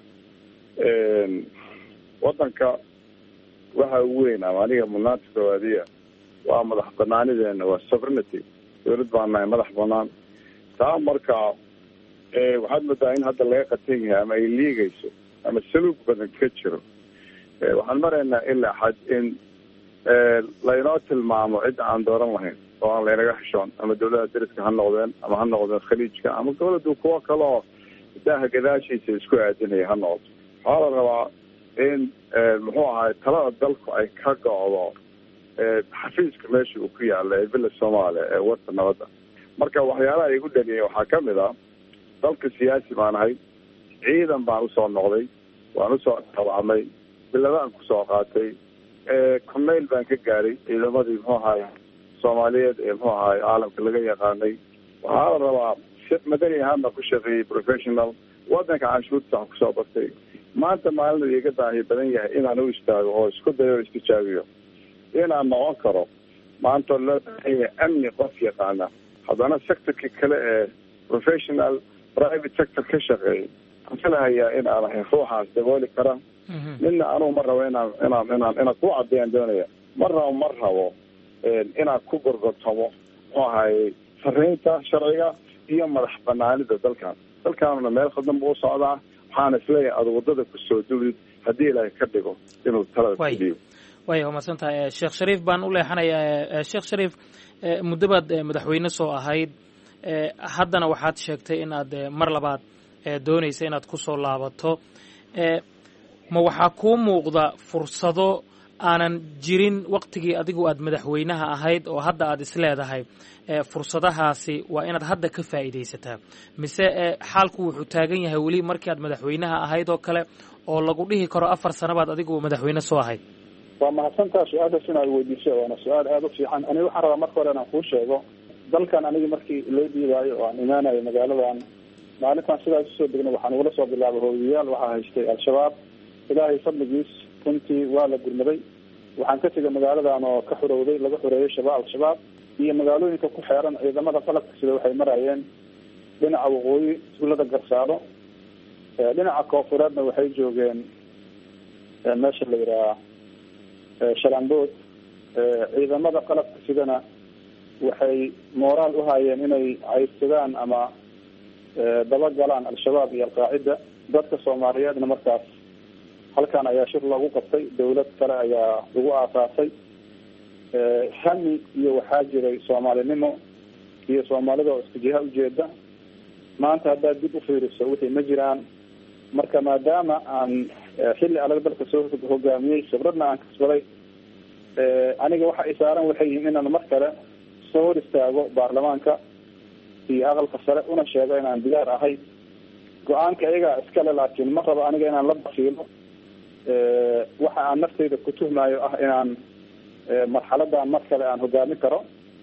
wadanka waxa ugu weyn ama aniga mudnaanta koowaadiya waa madax banaanideena, waa sovereignty. dawlad baan nahay madax banaan. taa markaa waxaad moodaa in hadda laga qatan yahay ama ay liigayso ama saluug badan ka jiro. waxaan maraynaa ilaa xad in laynoo tilmaamo cidda aan dooran lahayn oo aan laynaga xishoon, ama dawladaha dariska ha noqdeen ama ha noqdeen khaliijka ama dawladu kuwo kale oo daaha gadaashiisa isku aadinaya ha noqoto. waxaa la rabaa in muxuu ahay talada dalku ay ka go'do xafiiska meesha uu ku yaala ee villa soomaaliya ee warta nabadda. marka waxyaalaha igu dhaliyay waxaa kamid a dalka siyaasi baan ahay, ciidan baan usoo noqday, waan usoo tabacmay, biladaan kusoo qaatay, korneyl baan ka gaaray ciidamadii muxuu ahay soomaaliyeed ee muxuu ahay caalamka laga yaqaanay. waxaa la rabaa madani ahaanba ku shaqeeyey professional, wadanka canshuurta wax kusoo bartay. maanta maalin iga baahi badan yahay inaan u istaago oo isku dayo o istijaabiyo inaan noqon karo maanta loo baahan yahay amni qof yaqaana, haddana sectorka kale ee professional private sector ka shaqeeyay anfalahayaa in aan ahay ruuxaas dabooli kara. midna anugu ma rabo inaan inaan inaan inaan ku caddeeyaan doonaya ma rabo ma rabo inaan ku gorgortamo muxuu ahay sarreynta sharciga iyo madax banaanida dalkan. dalkaanuna meel khadan buu u socdaa. waxaana isleeyahay aada waddada kusoo duwid haddii ilaahay ka dhigo inuu talada kudiyo. way mahadsan tahay. sheekh shariif baan u leexanayaa. sheekh shariif, muddo baad madaxweyne soo ahayd, haddana waxaad sheegtay inaad mar labaad doonaysa inaad kusoo laabato. ma waxaa kuu muuqda fursado aanan jirin waktigii adigu aad madaxweynaha ahayd oo hadda aad isleedahay fursadahaasi waa inaad hadda ka faa'iidaysataa, mise xaalku wuxuu taagan yahay weli markii aad madaxweynaha ahayd oo kale oo lagu dhihi karo afar sano baad adigu madaxweyne soo ahayd? waa mahadsantaa su-aashaas inaad weydiiso, waana su-aal aada u fiican. aniga waxaan rabaa marka hore inaan kuu sheego dalkan anigi markii loo dhiibaayo oo aan imaanayo magaaladan, maalintaan sidaas usoo degna waxaan ugula soo bilaabay hooyayaal waxaa haystay al-shabaab. ilaahay fadligiis runtii waa la gurmaday. waxaan ka tegay magaaladan oo ka xorowday, laga xoreeyay shabaab al-shabaab iyo magaalooyinka ku xeeran. ciidamada qalabka sida waxay marayeen dhinaca waqooyi tuulada garsaaro, dhinaca koofureedna waxay joogeen meesha la yidhaha shalambood. ciidamada qalabka sidana waxay mooraal uhaayeen inay cayrsadaan ama dabagalaan al-shabaab iyo alqaacida. dadka soomaaliyeedna markaas halkan ayaa shir loogu qabtay, dawlad kale ayaa lagu aasaasay. hami iyo waxaa jiray soomaalinimo iyo soomaalida oo isku jiha ujeeda. maanta haddaad dib ufiiriso wixii ma jiraan. marka maadaama aan xilli adag dalka soo hogaamiyey, khibradna aan kasbaday, aniga waxa ay saaran waxay yihiin inaan mar kale soo hor istaago baarlamaanka iyo aqalka sare una sheego inaan diyaar ahay. go-aanka iyagaa iskale, laakiin ma rabo aniga inaan la bakiilo. waxa aan naftayda ku tuhmaayo ah inaan marxaladan mar kale aan hogaamin karo.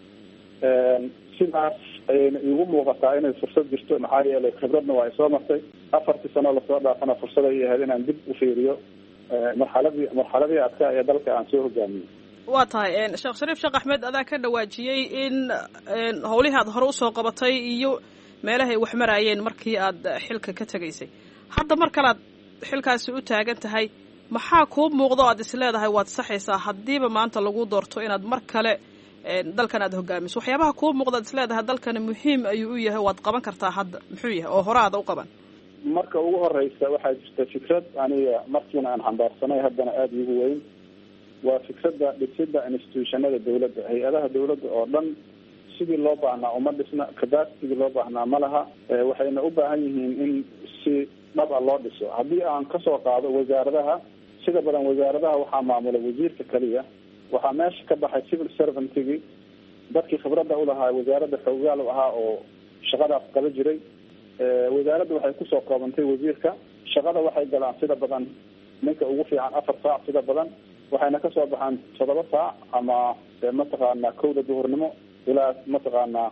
sidaas ayayna iigu muuqataa inay fursad jirto, maxaa yeelay khibradna waa ay soo martay. afartii sano lasoo dhaafana fursad ay ahayd inaan dib u fiiriyo marxaladii marxaladii adkaa ee dalka aan soo hogaamiyey. waa tahay sheekh shariif sheekh axmed, adaa ka dhawaajiyey in howlihii aad hore usoo qabatay iyo meelahay wax maraayeen markii aad xilka ka tegaysay. hadda mar kale aad xilkaasi u taagan tahay, maxaa kuu muuqdo aad is leedahay waad saxaysaa haddiiba maanta lagu doorto inaad mar kale dalkan aad hogaamiso waxyaabaha kuu muuqda ad is leedahay dalkani muhiim ayuu u yahay waad qaban kartaa hadda muxuu yahay oo hore aada u qaban marka ugu horeysa waxaa jirta fikrad aniga markiina aan xambaarsanay haddana aada iigu weyn waa fikradda dhisida institutionada dawladda hay-adaha dawladda oo dhan sidii loo baahnaa uma dhisna capacitygii loo baahnaa ma laha waxayna u baahan yihiin in si dhab a loo dhiso haddii aan kasoo qaado wasaaradaha sida badan wasaaradaha waxaa maamula wasiirka keliya waxaa meesha ka baxay civil servantgii dadkii khibradda ulahaa wasaaradda xoogaal u ahaa oo shaqadaas qaba jiray wasaaradda waxay kusoo koobantay wasiirka shaqada waxay galaan sida badan ninka ugu fiican afar saac sida badan waxayna kasoo baxaan toddoba saac ama mataqaanaa kowda duhurnimo ilaa mataqaanaa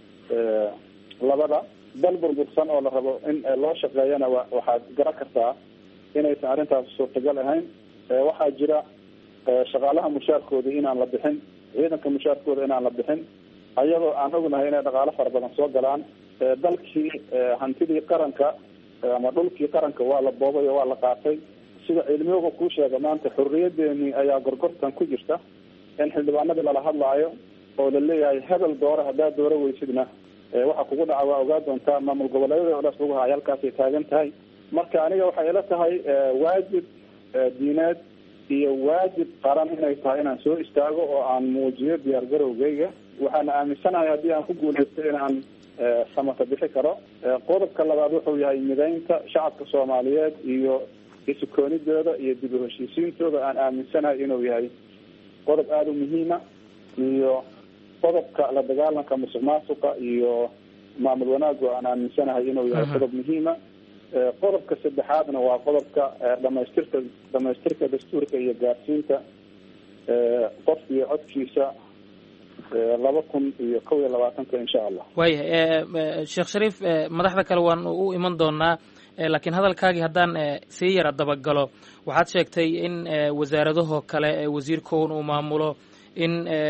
labada dal burbursan oo la rabo in loo shaqeeyana waxaad garan kartaa inaysan arrintaas suurtagal ahayn waxaa jira shaqaalaha mushaarkooda inaan la bixin ciidanka mushaarkooda inaan la bixin ayadoo aan ognahay inay dhaqaalo fara badan soo galaan dalkii hantidii qaranka ama dhulkii qaranka waa la boobay oo waa la qaatay sida cilmiyooga kuu sheega maanta xurriyadeeni ayaa gorgortan ku jirta in xildhibaanadii lala hadlaayo oo la leeyahay hebel doora haddaad dooro weysidna waxa kugu dhaca waa ogaa doontaa maamul goboleedyada oo dhaas lagu haaya halkaasay taagan tahay marka aniga waxay ila tahay waajib diineed iyo waajib qaran inay tahay inaan soo istaago oo aan muujiyo diyaar garowgeyga waxaana aaminsanahay haddii aan ku guulaysto inaan samata bixi karo qodobka labaad wuxuu yahay midaynta shacabka soomaaliyeed iyo isukoonidooda iyo dib u heshiisiintooda aan aaminsanahay inuu yahay qodob aada u muhiima iyo qodobka la dagaalanka musuq maasuqa iyo maamul wanaagu aan aaminsanahay inuu yahay qodob muhiima qodobka saddexaadna waa qodobka dhamaystirka dhamaystirka dastuurka iyo gaarsiinta qofka iyo codkiisa laba kun iyo kow iyo labaatanka insha allah waayahay sheekh shariif madaxda kale waan u iman doonaa laakiin hadalkaagii haddaan sii yara dabagalo waxaad sheegtay in wasaaradahoo kale wasiirkoon uu maamulo in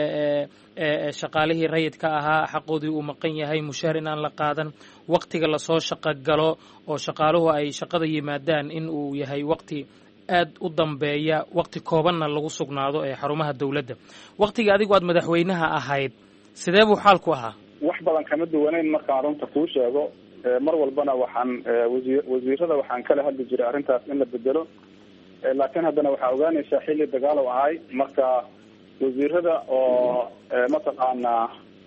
shaqaalihii rayidka ahaa xaqoodii uu maqan yahay mushaar in aan la qaadan waktiga lasoo shaqo galo oo shaqaaluhu ay shaqada yimaadaan in uu yahay wakti aad u dambeeya wakti koobanna lagu sugnaado ee xarumaha dawladda waktiga adigu aad madaxweynaha ahayd sidee buu xaalku ahaa wax badan kama duwaneyn markaan runta kuu sheego mar walbana waxaan wasiir wasiirada waxaan kala hadli jiray arrintaas in la bedelo laakiin haddana waxaa ogaanaysaa xilli dagaalow ahay marka wasiirada oo mataqaanaa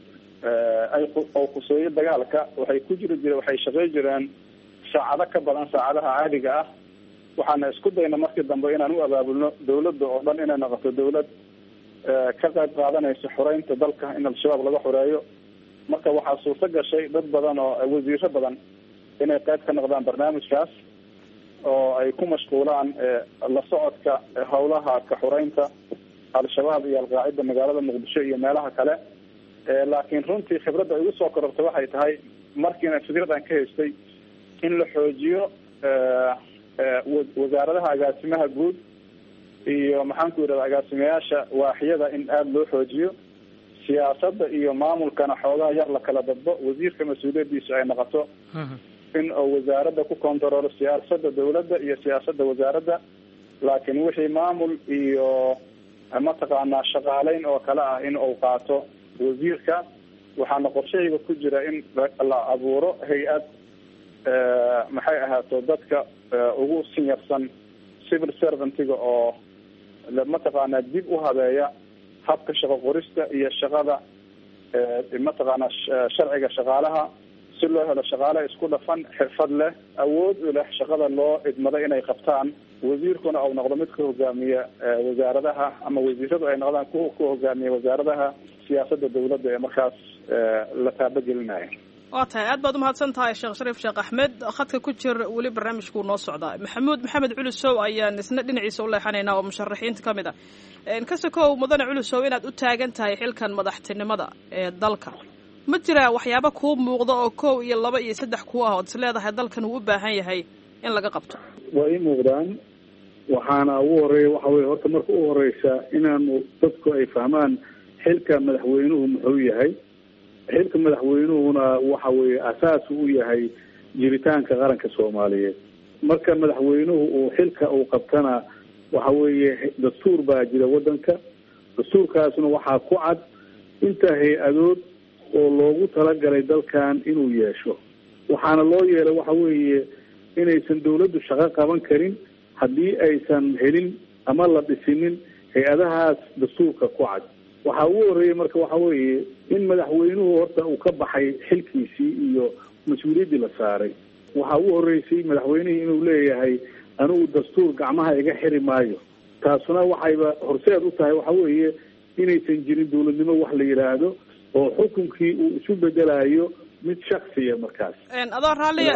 ay oo kuseeyo dagaalka waxay ku jiri jireen waxay shaqey jireen saacado ka badan saacadaha caadiga ah waxaana isku dayna markii dambe inaan u abaabulno dawladda oo dhan inay noqoto dawlad ka qayb qaadanaysa xoreynta dalka in al-shabaab laga xoreeyo marka waxaa suurto gashay dad badan oo wasiiro badan inay qayb ka noqdaan barnaamijkaas oo ay ku mashquulaan la socodka hawlaha ka xoreynta al-shabaab iyo alqaacida magaalada muqdisho iyo meelaha kale laakiin runtii khibradda igu soo korortay waxay tahay markiina fikradan ka haystay in la xoojiyo wasaaradaha agaasimaha guud iyo maxaan ku yidhahda agaasimayaasha waaxyada in aada loo xoojiyo siyaasadda iyo maamulkana xoogaha yar la kala dadbo wasiirka mas-uuliyadiisu ay noqoto in uu wasaaradda ku kontaroolo siyaasadda dawladda iyo siyaasadda wasaaradda laakiin wixii maamul iyo mataqaanaa shaqaaleyn oo kale ah in uu qaato wasiirka waxaana qorshahayga ku jira in la abuuro hay-ad maxay ahaato dadka ugu sinyarsan civil servantga oo mataqaanaa dib u habeeya habka shaqo qorista iyo shaqada mataqaanaa sharciga shaqaalaha si loo helo shaqaale isku dhafan xirfad leh awood u leh shaqada loo idmaday inay qabtaan wasiirkuna uu noqdo mid ka hogaamiya wasaaradaha ama wasiiradu ay noqdaan ku ku hogaamiya wasaaradaha siyaasadda dawladda ee markaas la taabagelinaya waa tahay aad baad umahadsan tahay sheekh shariif sheekh axmed khadka ku jir weli barnaamijkuu noo socdaa maxamuud maxamed culusow ayaan isna dhinaciisa u leexanaynaa oo musharaxiinta ka mid ah kasakow mudane culusow inaad u taagan tahay xilkan madaxtinimada ee dalka ma jiraa waxyaaba kuu muuqda oo kow iyo laba iyo saddex ku ah ood is leedahay dalkan uu u baahan yahay in laga qabto waa ii muuqdaan waxaana ugu horeeya waxa weye horta marka u horeysa inaanu dadku ay fahmaan xilka madaxweynuhu muxuu yahay xilka madaxweynuhuna waxa weeye asaas u yahay jiritaanka qaranka soomaaliyeed marka madaxweynuhu uu xilka uu qabtana waxa weeye dastuur baa jira waddanka dastuurkaasna waxaa ku cad inta hay-adood oo loogu talagalay dalkan inuu yeesho waxaana loo yeelay waxa weeye inaysan dawladdu shaqo qaban karin haddii aysan helin ama la dhisinin hay-adahaas dastuurka ku cad waxaa ugu horreeyey marka waxa weeye in madaxweynuhu horta uu ka baxay xilkiisii iyo mas-uuliyaddii la saaray waxaa ugu horreysay madaxweynihii inuu leeyahay anigu dastuur gacmaha iga xiri maayo taasuna waxayba horseed u tahay waxa weeye inaysan jirin dawladnimo wax la yidhaahdo oo xukunkii uu isu bedelayo mid shaksiya markaas adoo raalliya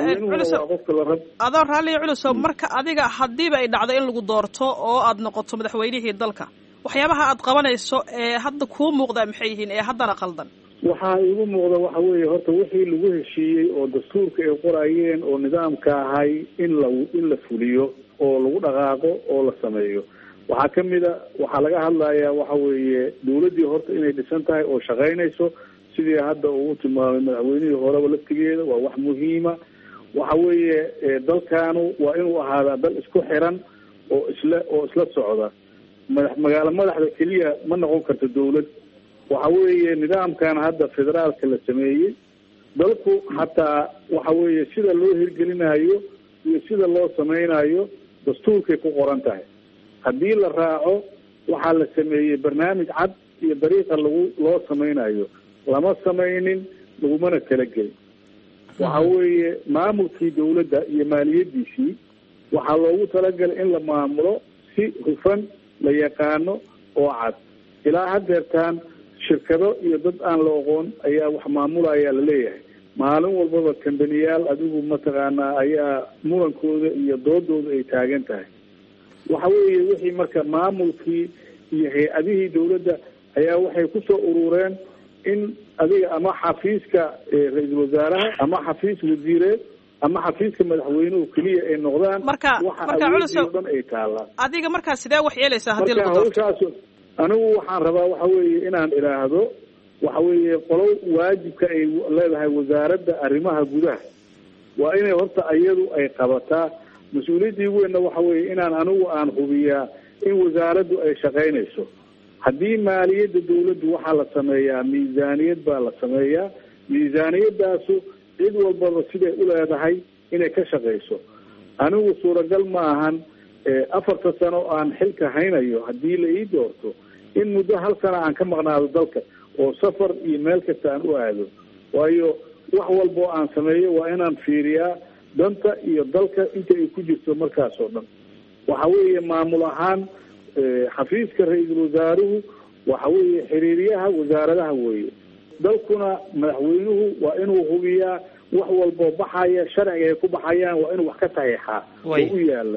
adoo raalliya culusow marka adiga haddiiba ay dhacdo in lagu doorto oo aad noqoto madaxweynihii dalka waxyaabaha aad qabanayso ee hadda kuu muuqdaa maxay yihiin ee haddana qaldan waxaa igu muuqda waxa weeye horta wixii lagu heshiiyey oo dastuurka ay qorayeen oo nidaamka ahay in la in la fuliyo oo lagu dhaqaaqo oo la sameeyo waxaa kamid a waxaa laga hadlayaa waxa weeye dawladdii horta inay dhisan tahay oo shaqaynayso sidii hadda uu tilmaamay madaxweynihii horeba laftigeeda waa wax muhiima waxa weeye dalkaanu waa inuu ahaadaa dal isku xiran oo isla oo isla socda madax magaalo madaxda keliya ma noqon karto dawlad waxa weeye nidaamkan hadda federaalka la sameeyey dalku hataa waxa weeye sida loo hirgelinayo iyo sida loo sameynayo dastuurkay ku qoran tahay haddii la raaco waxaa la sameeyey barnaamij cad iyo dariiqa lagu loo sameynayo lama samaynin lagumana talagelin waxa weeye maamulkii dawladda iyo maaliyadiisii waxaa loogu talagalay in la maamulo si hufan la yaqaano oo cad ilaa hadeertaan shirkado iyo dad aan la oqoon ayaa wax maamulaya laleeyahay maalin walbaba kambaniyaal adigu mataqaanaa ayaa murankooda iyo doodooda ay taagan tahay waxa weeye wixii marka maamulkii iyo hay-adihii dawladda ayaa waxay kusoo urureen in adiga ama xafiiska ra-iisul wasaaraha ama xafiis wasiireed ama xafiiska madaxweynuhu keliya ay noqdaan marka marka culusow dhan ay taallaan adiga markaa sidee wax yeelaysaa haddii lagu doorto hawshaas anigu waxaan rabaa waxa weeye inaan idhaahdo waxa weeye qolo waajibka ay leedahay wasaaradda arrimaha gudaha waa inay horta iyadu ay qabataa mas-uuliyaddii weynna waxa weeye inaan anigu aan hubiyaa in wasaaraddu ay shaqaynayso haddii maaliyadda dawladdu waxaa la sameeyaa miisaaniyad baa la sameeyaa miisaaniyadaasu cid walbaba siday u leedahay inay ka shaqayso anigu suuragal ma ahan afarta sano aan xilka haynayo haddii la ii doorto in muddo hal sana aan ka maqnaado dalka oo safar iyo meel kasta aan u aado waayo wax walboo aan sameeyo waa inaan fiiriyaa danta iyo dalka inta ay ku jirto markaas oo dhan waxa weeye maamul ahaan xafiiska ra-iisul wasaaruhu waxa weeye xiriiryaha wasaaradaha weeye dalkuna madaxweynuhu waa inuu hubiyaa wax walboo baxaya sharciga ay ku baxayaan waa inuu wax ka saxiixaa oo u yaala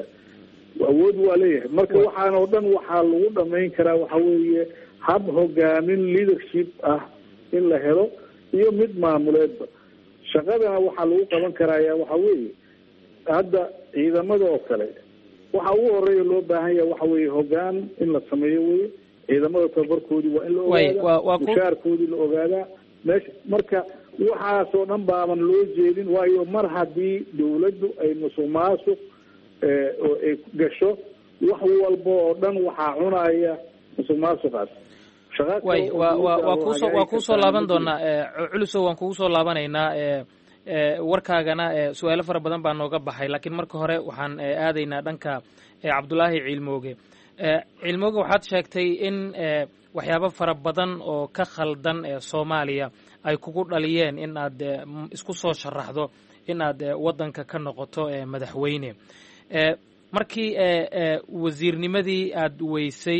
awood waa leeyahay marka waxaan oo dhan waxaa lagu dhamayn karaa waxa weeye hab hogaamin leadership ah in la helo iyo mid maamuleedba shaqadana waxaa lagu qaban karaya waxa weeye hadda ciidamada oo kale waxa ugu horeeya loo baahan yahay waxa weeye hogaan in la sameeyo weye ciidamada tababarkoodii waa in la ogaadaa mushaarkoodii la ogaadaa meesha marka waxaasoo dhan baaban loo jeedin waayo mar haddii dawladdu ay musuq maasuq oo ay gasho wax walba oo dhan waxaa cunaya musuq maasuqaas way wa wa waa kuusoo waa kuusoo laaban doonaa culusow waan kugu soo laabanaynaa warkaagana su-aalo fara badan baa nooga baxay laakiin marka hore waxaan aadaynaa dhanka cabdulaahi ciilmooge ciilmooge waxaad sheegtay in waxyaabo fara badan oo ka khaldan ee soomaaliya ay kugu dhaliyeen in aad isku soo sharaxdo in aad waddanka ka noqoto madaxweyne markii wasiirnimadii aad weysay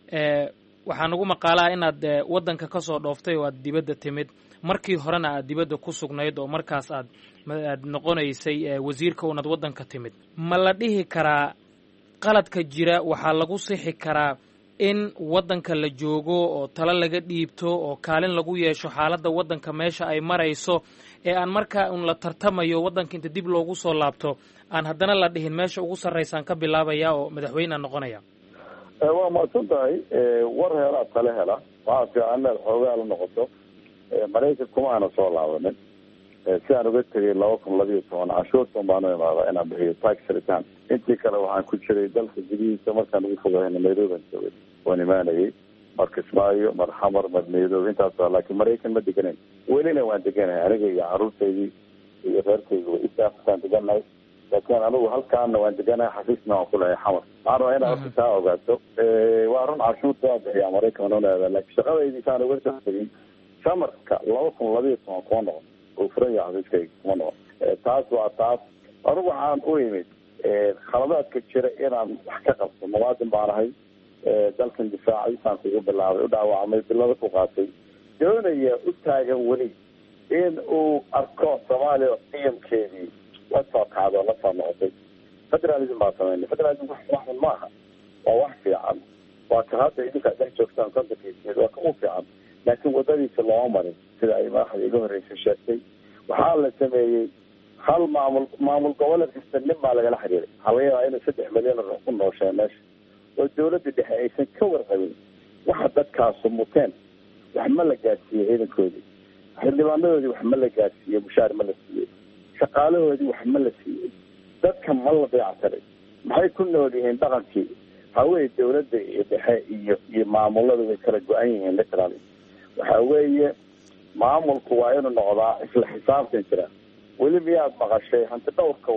waxaa nagu maqaalaa inaad waddanka ka soo dhooftay oo aad dibadda timid markii horena aad dibadda ku sugnayd oo markaas aad aad noqonaysay wasiirka unaad waddanka timid ma la dhihi karaa qaladka jira waxaa lagu sixi karaa in waddanka la joogo oo talo laga dhiibto oo kaalin lagu yeesho xaaladda waddanka meesha ay marayso ee aan markaa un la tartamayo waddanka inta dib loogu soo laabto aan haddana la dhihin meesha ugu sarraysaan ka bilaabaya oo madaxweyne aan noqonaya waa mahadsan tahay war heelaa tale hela waxaa fiican inaad xoogaa la noqoto maraykan kuma aana soo laabanin si aan uga tegay laba kun labiiyo toban canshuurtan baanu imaada inaan bixiyo tax return intii kale waxaan ku jiray dalka gudihiisa markaan ugu fogahayna nairobi joogay waan imaanayay mar kismaayo mar xamar mar nairobi intaas laakiin maraykan ma deganayn welina waan deganahay aniga iyo caruurtaydii iyo reerkayga way isaaftaan deganahay laakiin anigu halkaana waan deganahay xafiisna waan kulahay xamar waxaan rabaa inaad horta taa ogaato waa run cashuurta waa bixiyaa maraykan waan leedahay laakiin shaqadaydii saan uga soo tegin samarka laba kun labiyo toban kuma noqon oo furan yahay xafiiskayga kuma noqon taas waa taas anigu waxaan u imid khaladaadka jira inaan wax ka qabto muwaadin baan ahay dalkan difaacay saan kugu bilaabay u dhaawacmay bilada ku qaatay doonaya u taagan weli in uu arko soomaaliya qiyamkeedii la soo kacdo la soo noqotay federalism baa sameynay federalism wax waxun maaha waa wax fiican waa ka hadda idinkaa dhex joogtaan kontankiiskeed waa ka u fiican laakiin wadadiisa looma marin sida ay madaxda iga horreysay sheegtay waxaa la sameeyey hal maamul maamul goboleed kasta nin baa lagala xiriiray waxaa laga yaabaa inay saddex milyan oo ku noosheen meesha oo dawladda dhexe aysan ka warqabin waxa dadkaasu muteen wax ma la gaadsiiyey ciidankoodii xildhibaanadoodii wax ma la gaadsiiyey mushaar ma la siiyey shaqaalahoodii wax ma la siiyey dadka ma la beectiray maxay ku nool yihiin dhaqankii waxaa weeye dawladda iyo dhexe iyo iyo maamulada way kala go-an yihiin literally waxaa weeye maamulku waa inuu noqdaa isla xisaabtan jira weli miyaad maqashay hanti dhowrka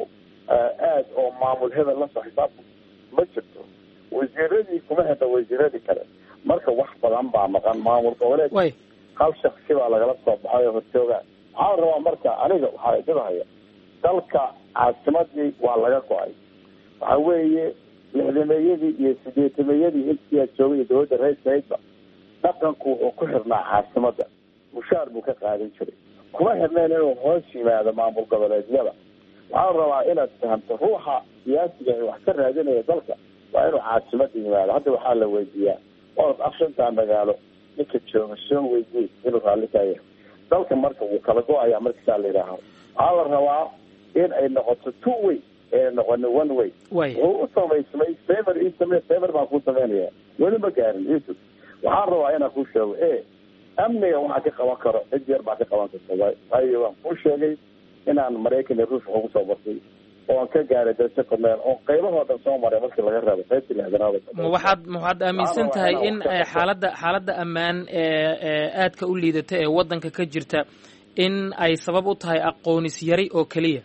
aad oo maamul hebel la soo xisaabta ma jirto wasiiradii kuma heda wasiiradii kale marka wax badan baa maqan maamul goboleed hal shaksi baa lagala soo baxay oo hortooga waxaa rabaa marka aniga waxaa idilahaya dalka caasimadii waa laga go-ay waxaa weeye lixdameeyadii iyo sideetameeyadii intii joogay iyo dawladda ra-iisahaydba dhaqanku wuxuu ku xirnaa caasimada mushaar buu ka qaadan jiray kuma xirneen inuu hoos yimaado maamul goboleedyada waxaan rabaa inaad fahamto ruuxa siyaasiga ee wax ka raadinaya dalka waa inuu caasimada yimaado hadda waxaa la weydiiyaa orod afshantaa magaalo ninka jooga soo weydiiyey inuu raalli ka yahay dalka marka wuu kala go-ayaa markasaa la yidhaaha waxaa la rabaa in ay noqoto two way ee noqoni one way wuxuu u samaysmay favor ii samey favor baan kuu sameynaya weli ma gaarin yusuf waxaan rabaa inaan kuu sheego e amniga waxaa ka qaban karo cid yar baa ka qaban karta waayo waan kuu sheegay inaan maraykan iyo ruush ugu soo bartay oo aan ka gaaray dalse korneel oo qaybahoo dhan soo maray markii laga reebo qaybtii lixdanaad ma waxaad ma waxaad aaminsan tahay in xaaladda xaaladda ammaan ee aadka u liidata ee waddanka ka jirta in ay sabab u tahay aqoonis yari oo keliya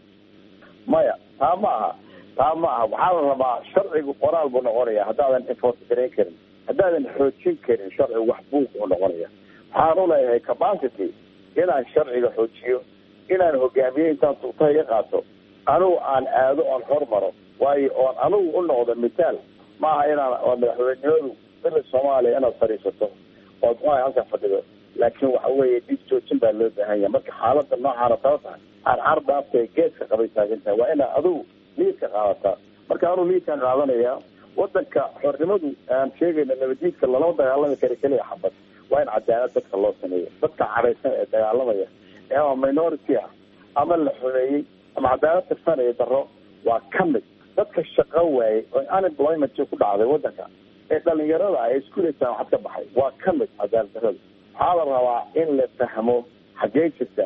maya taa ma aha taa ma aha waxaa la rabaa sharcigu qoraal buu noqonaya haddaadan enforce garayn karin haddaadan xoojin karin sharcigu wax buuq buu noqonaya waxaan u leeyahay capacity inaan sharciga xoojiyo inaan hogaamiye intaan sulta iga qaato anigu aan aado oon hormaro waayo oon anigu u noqdo mitaal maaha inaan madaxweynenimadu dala soomaaliya inaad fadhiisato ood maaha halkaa fadhido laakiin waxa weeye dhib joojin baa loo baahan yahay marka xaaladda noocaana taba tahay carcar dhaafta geeska qabay taagan tahay waa inaa adigu liidka qaadataa marka anuu liidkaan qaadanaya wadanka xornimadu aan sheegayna nabadiidka lalama dagaalami kara keliya xabad waa in cadaalad dadka loo sameeyo dadka cadhaysan ee dagaalamaya ee ama minority ah ama la xumeeyey ama cadaalad tirsanaya daro waa ka mid dadka shaqo waayey oo unemployment ku dhacday wadanka ee dhalinyarada ay iskuleysaan waxad ka baxay waa ka mid cadaalad darada waxaa la rabaa in la fahmo xaggee jirta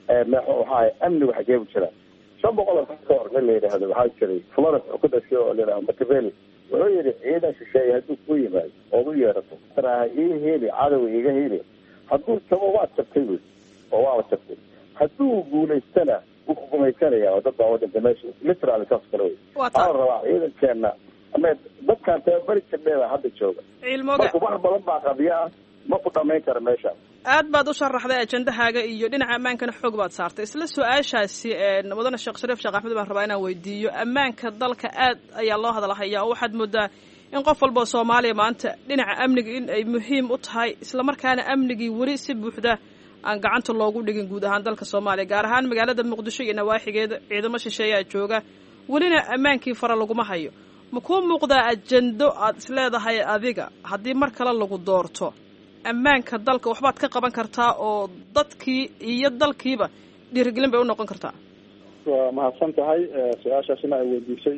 maxaa amnigu xaggee bu jira shan boqol oo ka hor mid la yidhaahdo waxaa jiray florence oo ku dhashay oo la yidhahdo machiavelli wuxuu yidhi ciidan shisheeye hadduu ku yimaado ood u yeerato taraha ii heli cadowa iga heli hadduu tabo waad jabtay buy oo waaba jabtay hadduu guulaystana wuu ku gumaysanaya oo dad baa wadanka meesha literally saas kale wey waxaa la rabaa ciidankeena ama dadkaan tababari jirneeda hadda jooga marka wax badan baa qabiyo ah ma ku dhamayn kara meesha aad baad u sharaxday ajendahaaga iyo dhinaca ammaankana xoog baad saartay isla su-aashaasi mudane sheekh shariif sheekh axmed baan rabaa inaan weydiiyo ammaanka dalka aad ayaa loo hadalhayaa oo waxaad moodaa in qof walba oo soomaaliya maanta dhinaca amniga in ay muhiim u tahay islamarkaana amnigii weli si buuxda aan gacanta loogu dhigin guud ahaan dalka soomaaliya gaar ahaan magaalada muqdisho iyo nawaaxigeeda ciidamo shisheeyaa jooga welina ammaankii fara laguma hayo ma kuu muuqdaa ajendo aad isleedahay adiga haddii mar kale lagu doorto ammaanka dalka waxbaad ka qaban kartaa oo dadkii iyo dalkiiba dhiirigelin bay u noqon kartaa waa mahadsan tahay su-aashaasina ay weydiisay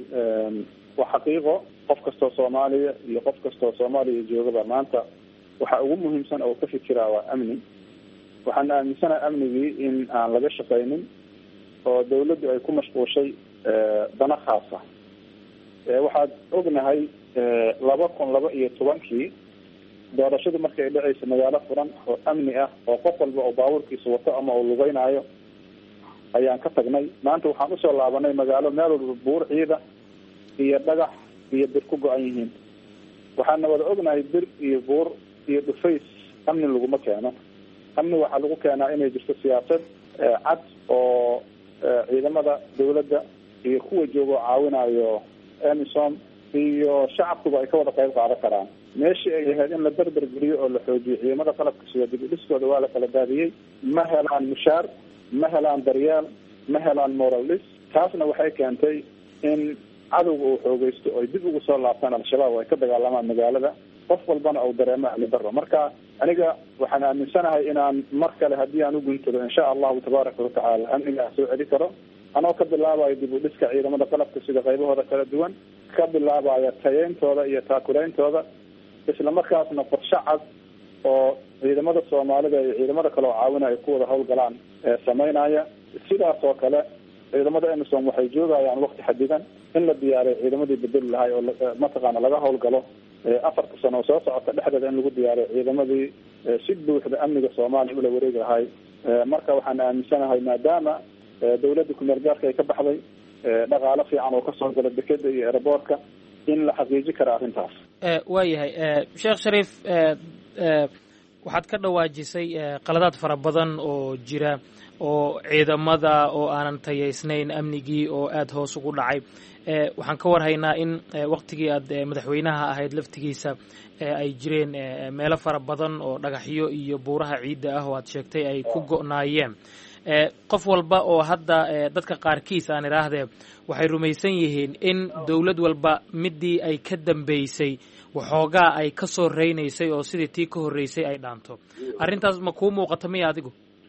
waa xaqiiqo qof kastoo soomaaliya iyo qof kastoo soomaaliya joogaba maanta waxa ugu muhiimsan oo ka fikiraa waa amni waxaan aaminsanaha amnigii in aan laga shaqaynin oo dawladdu ay ku mashquushay dana khaasa waxaad ognahay laba kun laba iyo tobankii doorashadu markay dhacaysa magaalo furan oo amni ah oo qof walba oo baabuurkiisa wato ama uu lugeynaayo ayaan ka tagnay. maanta waxaan usoo laabanay magaalo meel walba buur ciida iyo dhagax iyo bir ku go-an yihiin. waxaana wada ognahay bir iyo buur iyo dhufays amni laguma keeno. amni waxaa lagu keenaa inay jirto siyaasad cad oo ciidamada dawladda iyo kuwa jooga oo caawinayo amisom iyo shacabkuba ay ka wada qayb qaadan karaan. meeshii ay ahayd in la berber geliyo oo la xoojiyo ciidamada qalabka sida dib u dhiskooda waa la kala daadiyey. ma helaan mushaar, ma helaan daryeel, ma helaan moral dhis. taasna waxay keentay in cadowga uu xoogeysto oo dib ugu soo laabtaan al-shabaab oo ay ka dagaalamaan magaalada. qof walbana uu dareemo amni darro. marka aniga waxaan aaminsanahay inaan mar kale haddii aan u guntado insha allahu tabaaraka watacaala amniga soo celi karo, anoo ka bilaabayo dib u dhiska ciidamada qalabka sida qaybahooda kala duwan, ka bilaabaya tayeyntooda iyo taakuleyntooda, isla markaasna qorshe cad oo ciidamada soomaalida iyo ciidamada kale oo caawinaya ku wada hawlgalaan sameynaya. sidaas oo kale ciidamada amisom waxay joogayaan waqti xadidan in la diyaariyo ciidamadii bedeli lahay oo mataqaana laga hawlgalo afarta sano oo soo socota dhexdeeda in lagu diyaariyo ciidamadii si buuxda amniga soomaaliya ula wareegi lahay. marka waxaan aaminsanahay maadaama dawladda kumeel gaarka ay ka baxday dhaqaalo fiican oo kasoo gala dekeda iyo airboortka in la xaqiiji kara arrintaas. waayahay sheekh shariif, waxaad ka dhawaajisay qaladaad fara badan oo jira oo ciidamada oo aanan tayaysnayn amnigii oo aada hoos ugu dhacay. waxaan ka warhaynaa in waktigii aad madaxweynaha ahayd laftigiisa ay jireen meelo fara badan oo dhagaxyo iyo buuraha ciidda ah oo aad sheegtay ay ku go'naayeen. qof walba oo hadda dadka qaarkiis aan idhaahdee waxay rumaysan yihiin in dawlad walba midii ay ka dambeysay waxoogaa ay ka soo reynaysay oo sidii tii ka horreysay ay dhaanto. arrintaas ma kuu muuqato miya adigu?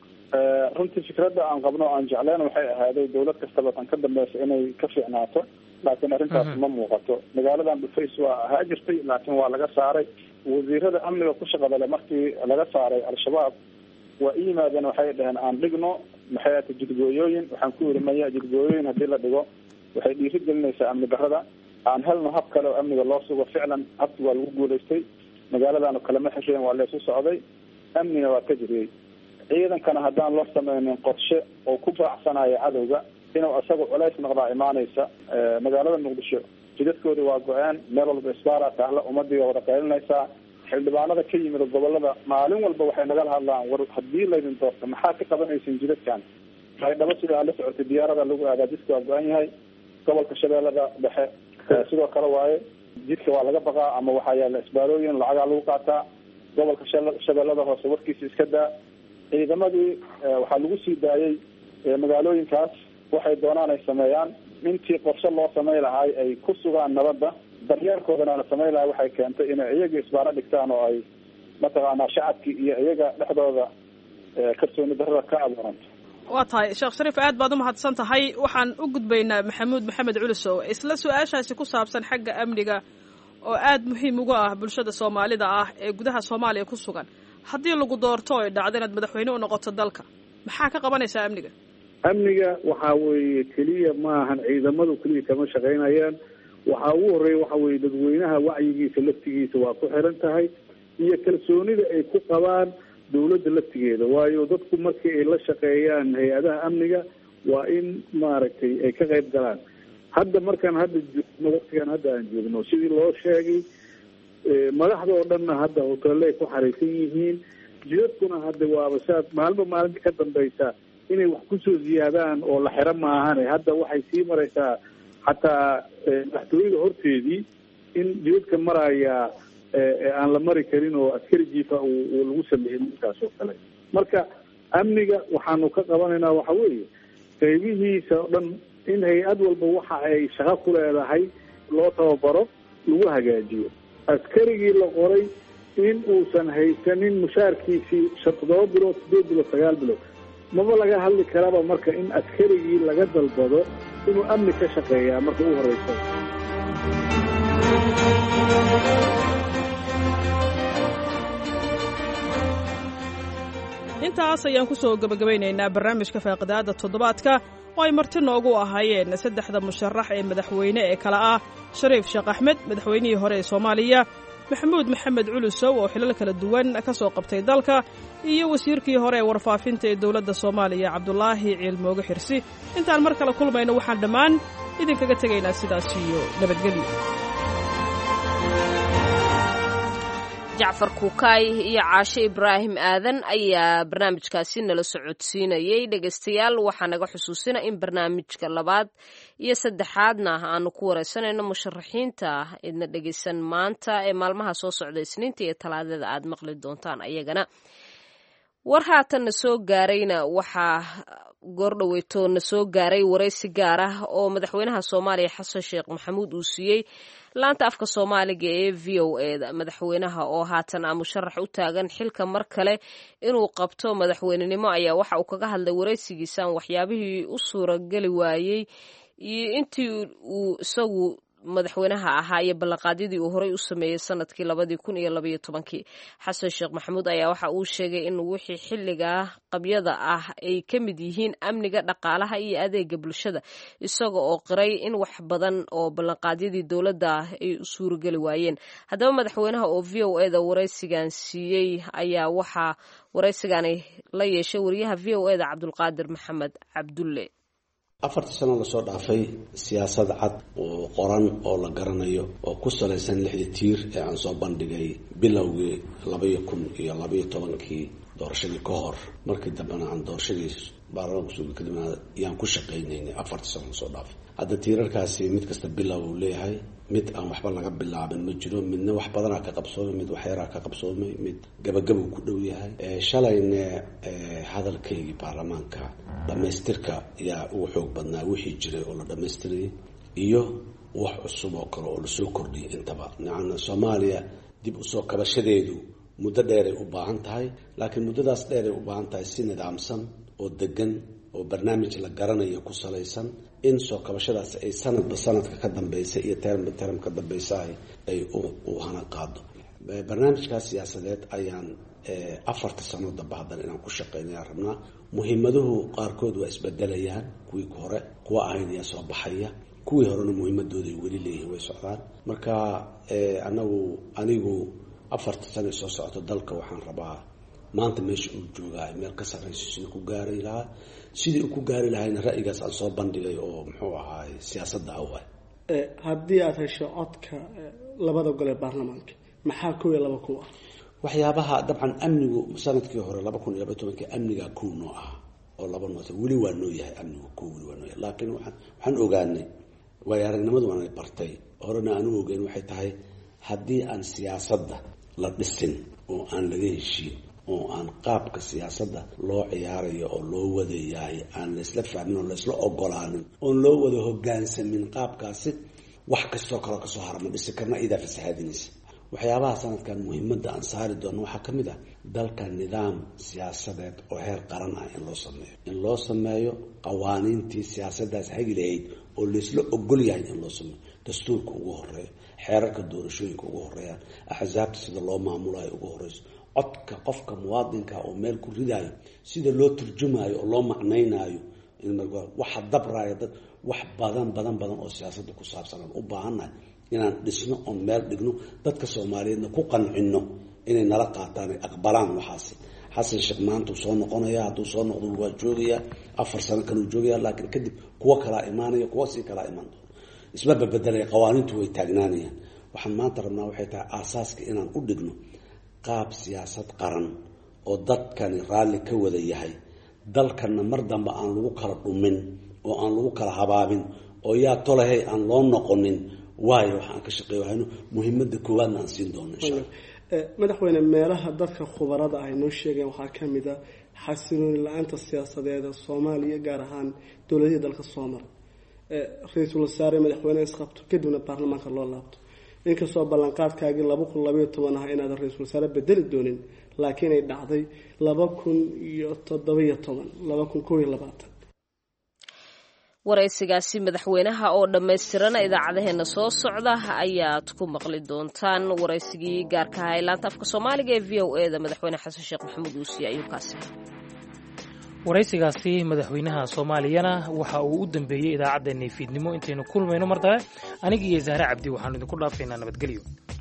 runtii fikradda aan qabno aan jecleen waxay ahaaday dawlad kastaba tan ka dambeysa inay ka fiicnaato, laakiin arrintaas ma muuqato. magaaladan dhufays waa ahaa jirtay laakiin waa laga saaray. wasiirada amniga ku shaqadale markii laga saaray al-shabaab waa i yimaadeen waxay dhaheen aan dhigno maxay ahata jidgooyooyin. waxaan ku yiri maya, jidgooyooyin haddii la dhigo waxay dhiiri gelinaysaa amni darrada. aan helno hab kale oo amniga loo sugo. ficlan habki waa lagu guulaystay. magaaladaanu kalama xesheen, waa laysu socday, amnina waa ka jiriyey. ciidankana haddaan loo sameynin qorshe oo ku baacsanayo cadowga inuu isaga culays noqdaa imaanaysa. magaalada muqdisho jidadkoodi waa go-aan, meel walba isbaara taala, ummadii waa wada qaylinaysaa. xildhibaanada ka yimid gobolada maalin walba waxay nagala hadlaan war haddii laydin doorto maxaa ka qabanaysin jidadkan. baydhabo sidaa la socotay diyaarada lagu aadaa, jidka waa go-an yahay. gobolka shabeellada dhexe sidoo kale waaye, jidka waa laga baqaa ama waxaa yaala isbaarooyin, lacagaa lagu qaataa. gobolka shabeellada hoose warkiisa iska daa. ciidamadii waxaa lagu sii daayey magaalooyinkaas waxay doonaan ay sameeyaan. intii qorshe loo samey lahay ay ku sugaan nabadda, daryeelkoodana la samey lahay waxay keentay inay iyaga isbaaro dhigtaan oo ay mataqaanaa shacabkii iyo iyaga dhexdooda kalsooni darrada ka abuuranto. waa tahay sheekh shariif, aad baad umahadsan tahay. waxaan u gudbaynaa maxamuud maxamed culisow, isla su-aashaasi ku saabsan xagga amniga oo aada muhiim uga ah bulshada soomaalida ah ee gudaha soomaaliya ku sugan. haddii lagu doorto ay dhacdo inaad madaxweyne u noqoto dalka, maxaa ka qabanaysaa amniga? amniga waxaa weeye keliya maahan ciidamadu keliya kama shaqaynayaan. waxaa ugu horeeya waxa weeye dadweynaha wacyigiisa laftigiisa waa ku xiran tahay iyo kalsoonida ay ku qabaan dawladda laftigeeda. waayo dadku markii ay la shaqeeyaan hay-adaha amniga waa in maaragtay ay ka qayb galaan. hadda markaan hadda joogno waqtigan hadda aan joogno sidii loo sheegay madaxda oo dhanna hadda hoteelle ay ku xaraysan yihiin. jidadkuna hadda waaba saad maalinba maalinta ka dambaysa inay wax kusoo ziyaadaan oo la xiro maahane. hadda waxay sii maraysaa xataa madaxtooyada horteedii in jidadka maraya aan la mari karin oo askari jiifa uu lagu sameeyey markaas oo kale. marka amniga waxaanu ka qabanaynaa waxa weeye qaybihiisa o dhan in hay-ad walba waxa ay shaqo ku leedahay loo tababaro, lagu hagaajiyo. askarigii la qoray in uusan haysanin mushaarkiisii shan toddoba bilood sideed bilood sagaal bilood maba laga hadli karaba. marka in askarigii laga dalbado inuu amni ka shaqeeyaa marka u horeysa. intaas ayaan ku soo gebagabaynaynaa barnaamijka faaqidaada toddobaadka oo ay marti noogu ahaayeen saddexda musharax ee madaxweyne ee kala ah shariif sheekh axmed madaxweynihii hore ee soomaaliya, maxamuud maxamed culusow oo xilal kala duwan ka soo qabtay dalka, iyo wasiirkii hore ee warfaafinta ee dowladda soomaaliya cabdulaahi ciilmooge xirsi. intaan mar kale kulmayno waxaan dhammaan idinkaga tegaynaa sidaas iyo nabadgelyo. jacfar kuukaay iyo caashe ibraahim aadan ayaa barnaamijkaasi nala socodsiinayay. dhegaystayaal waxaa naga xusuusina in barnaamijka labaad iyo saddexaadna aanu ku wareysanayno musharaxiinta idna dhegaysan maanta ee maalmaha soo socda isniinta iyo talaadada aad maqli doontaan ayagana. war haatan na soo gaarayna waxaa goordhoweyto na soo gaaray waraysi gaar ah oo madaxweynaha soomaaliya xasan sheekh maxamuud uu siiyey laanta afka soomaaliga ee v o eda. madaxweynaha oo haatan ah musharax u taagan xilka mar kale inuu qabto madaxweynenimo ayaa waxa uu kaga hadlay waraysigiisan waxyaabihii u suurageli waayey iyo intii uu isagu madaxweynaha ahaa iyo ballanqaadyadii uu horey u sameeyey sanadkii labadii kun iyo labaiyo tobankii. xasan sheekh maxamuud ayaa waxa uu sheegay in wixii xilligaa qabyada ah ay ka mid yihiin amniga, dhaqaalaha iyo adeega bulshada, isaga oo qiray in wax badan oo ballanqaadyadii dowladda ah ay u suurageli waayeen. haddaba madaxweynaha oo v o eda waraysigan siiyey ayaa waxaa waraysigani la yeeshay wariyaha v o eda cabdulqaadir maxamed cabdulle. afartii sano lasoo dhaafay siyaasad cad oo qoran oo la garanayo oo ku salaysan lixdii tiir ee aan soo bandhigay bilowgii labaiyo kun iyo labaiyo tobankii doorashadii ka hor, markii dambena aan doorashadii baarlamaanka suuga kadibna ayaan ku shaqaynaynay afartii sano lasoo dhaafay. hadda tiirarkaasi mid kasta bilow uu leeyahay, mid aan waxba laga bilaabin ma jiro, midna wax badanaa ka qabsoomay, mid waxyaraa ka qabsoomay, mid gabagabuu ku dhow yahay. shalayna hadalkaygii baarlamaanka dhamaystirka yaa ugu xoog badnaa wixii jiray oo la dhamaystirayay iyo wax cusub oo kale oo lasoo kordhiyay intaba. yacni soomaaliya dib usoo kabashadeedu muddo dheeray u baahan tahay, laakiin muddadaas dheeray u baahan tahay si nidaamsan oo degan oo barnaamij la garanayo ku salaysan, in soo kabashadaas ay sanadba sanadka ka dambaysa iyo termba term ka dambaysa ay u hana qaado. barnaamijkaas siyaasadeed ayaan afarta sano damba haddana inaan ku shaqaynayaan rabnaa. muhiimaduhu qaarkood waa isbedelayaan, kuwii hore kuwa ahayn ayaa soo baxaya, kuwii horena muhiimadooday weli leeyihiin way socdaan. marka anagu anigu afarta sano soo socoto dalka waxaan rabaa maanta meesha uu joogaay meel ka sarrayso sidii ku gaari lahaa sidii uu ku gaari lahayna ra'yigaas aan soo bandhigay oo muxuu ahaay siyaasadda awal. haddii aad hesho codka labada gole baarlamaanka maxaa kow iyo laba ku ah? waxyaabaha dabcan amnigu sanadkii hore laba kun iyo laba iyo tobankii amniga kow noo ah oo laba noota weli waa noo yahay amnigu kow weli waa noo yahay. laakiin waxaan waxaan ogaanay waayo aragnimadu waanay bartay horena aan u ogeyn waxay tahay haddii aan siyaasadda la dhisin oo aan laga heshiin oo aan qaabka siyaasadda loo ciyaarayo oo loo wadayahay aan laysla fahmin oo laysla ogolaanin oon loo wada hogaansamin qaabkaasi, wax kastoo kaloo kasoo harama dhisi karna idaa fasahaadinaysa. waxyaabaha sanadkan muhiimadda aan saari doono waxaa ka mid ah dalka nidaam siyaasadeed oo heer qaran ah in loo sameeyo in loo sameeyo qawaaniintii siyaasaddaas hagi lahayd oo laysla ogol yahay in loo sameeyo. dastuurka ugu horeeya, xeerarka doorashooyinka ugu horeeyaan, axsaabta sida loo maamulayo ugu horeyso, codka qofka muwaadinka oo meel ku ridayo sida loo turjumayo oo loo macnaynayo, in waxa dabraayo dad wax badan badan badan oo siyaasadda ku saabsan u baahannahay inaan dhisno oon meel dhigno, dadka soomaaliyeedna ku qancino inay nala qaataan ay aqbalaan waxaasi. xasan sheekh maanta uu soo noqonaya, hadduu soo noqdo waa joogayaa, afar sano kaluu joogaya, laakiin kadib kuwo kalaa imaanaya, kuwo sii kalaa imaan doona, isma babedelaya, qawaaniintu way taagnaanayaan. waxaan maanta rabnaa waxay tahay aasaaska inaan u dhigno qaab siyaasad qaran oo dadkani raalli ka wada yahay, dalkana mar dambe aan lagu kala dhumin oo aan lagu kala habaabin oo yaa tolahay aan loo noqonin. waayo waxaan ka shaqeeyayno muhiimadda koowaadna aan siin doono insha Allah. madaxweyne, meelaha dadka khubarada ay noo sheegeen waxaa ka mid ah xasilooni la-aanta siyaasadeed ee Soomaaliya gaar ahaan dowladda dalka Soomaaliya. ra-iisul wasaare madaxweyne isqabto kadibna baarlamaanka loo laabto, inkastoo ballanqaadkaagii laba kun labaiyo toban ah inaadan ra-iisul wasaare bedeli doonin, laakiin ay dhacday laba kun iyo toddobiyo toban laba kun kow iyo labaatan. waraysigaasi madaxweynaha oo dhammaystirana idaacadaheena soo socda ayaad ku maqli doontaan. waraysigii gaarka ahaa ee laanta afka soomaaliga ee v o eda madaxweyne xasan sheekh maxamuud uusiye ayuu kaasi waraysigaasi madaxweynaha soomaaliyana waxa uu u dambeeyey idaacaddeenii fiidnimo intaynu kulmayno mar dale aniga iyo zahre cabdi waxaanu idinku dhaafaynaa nabadgelyo.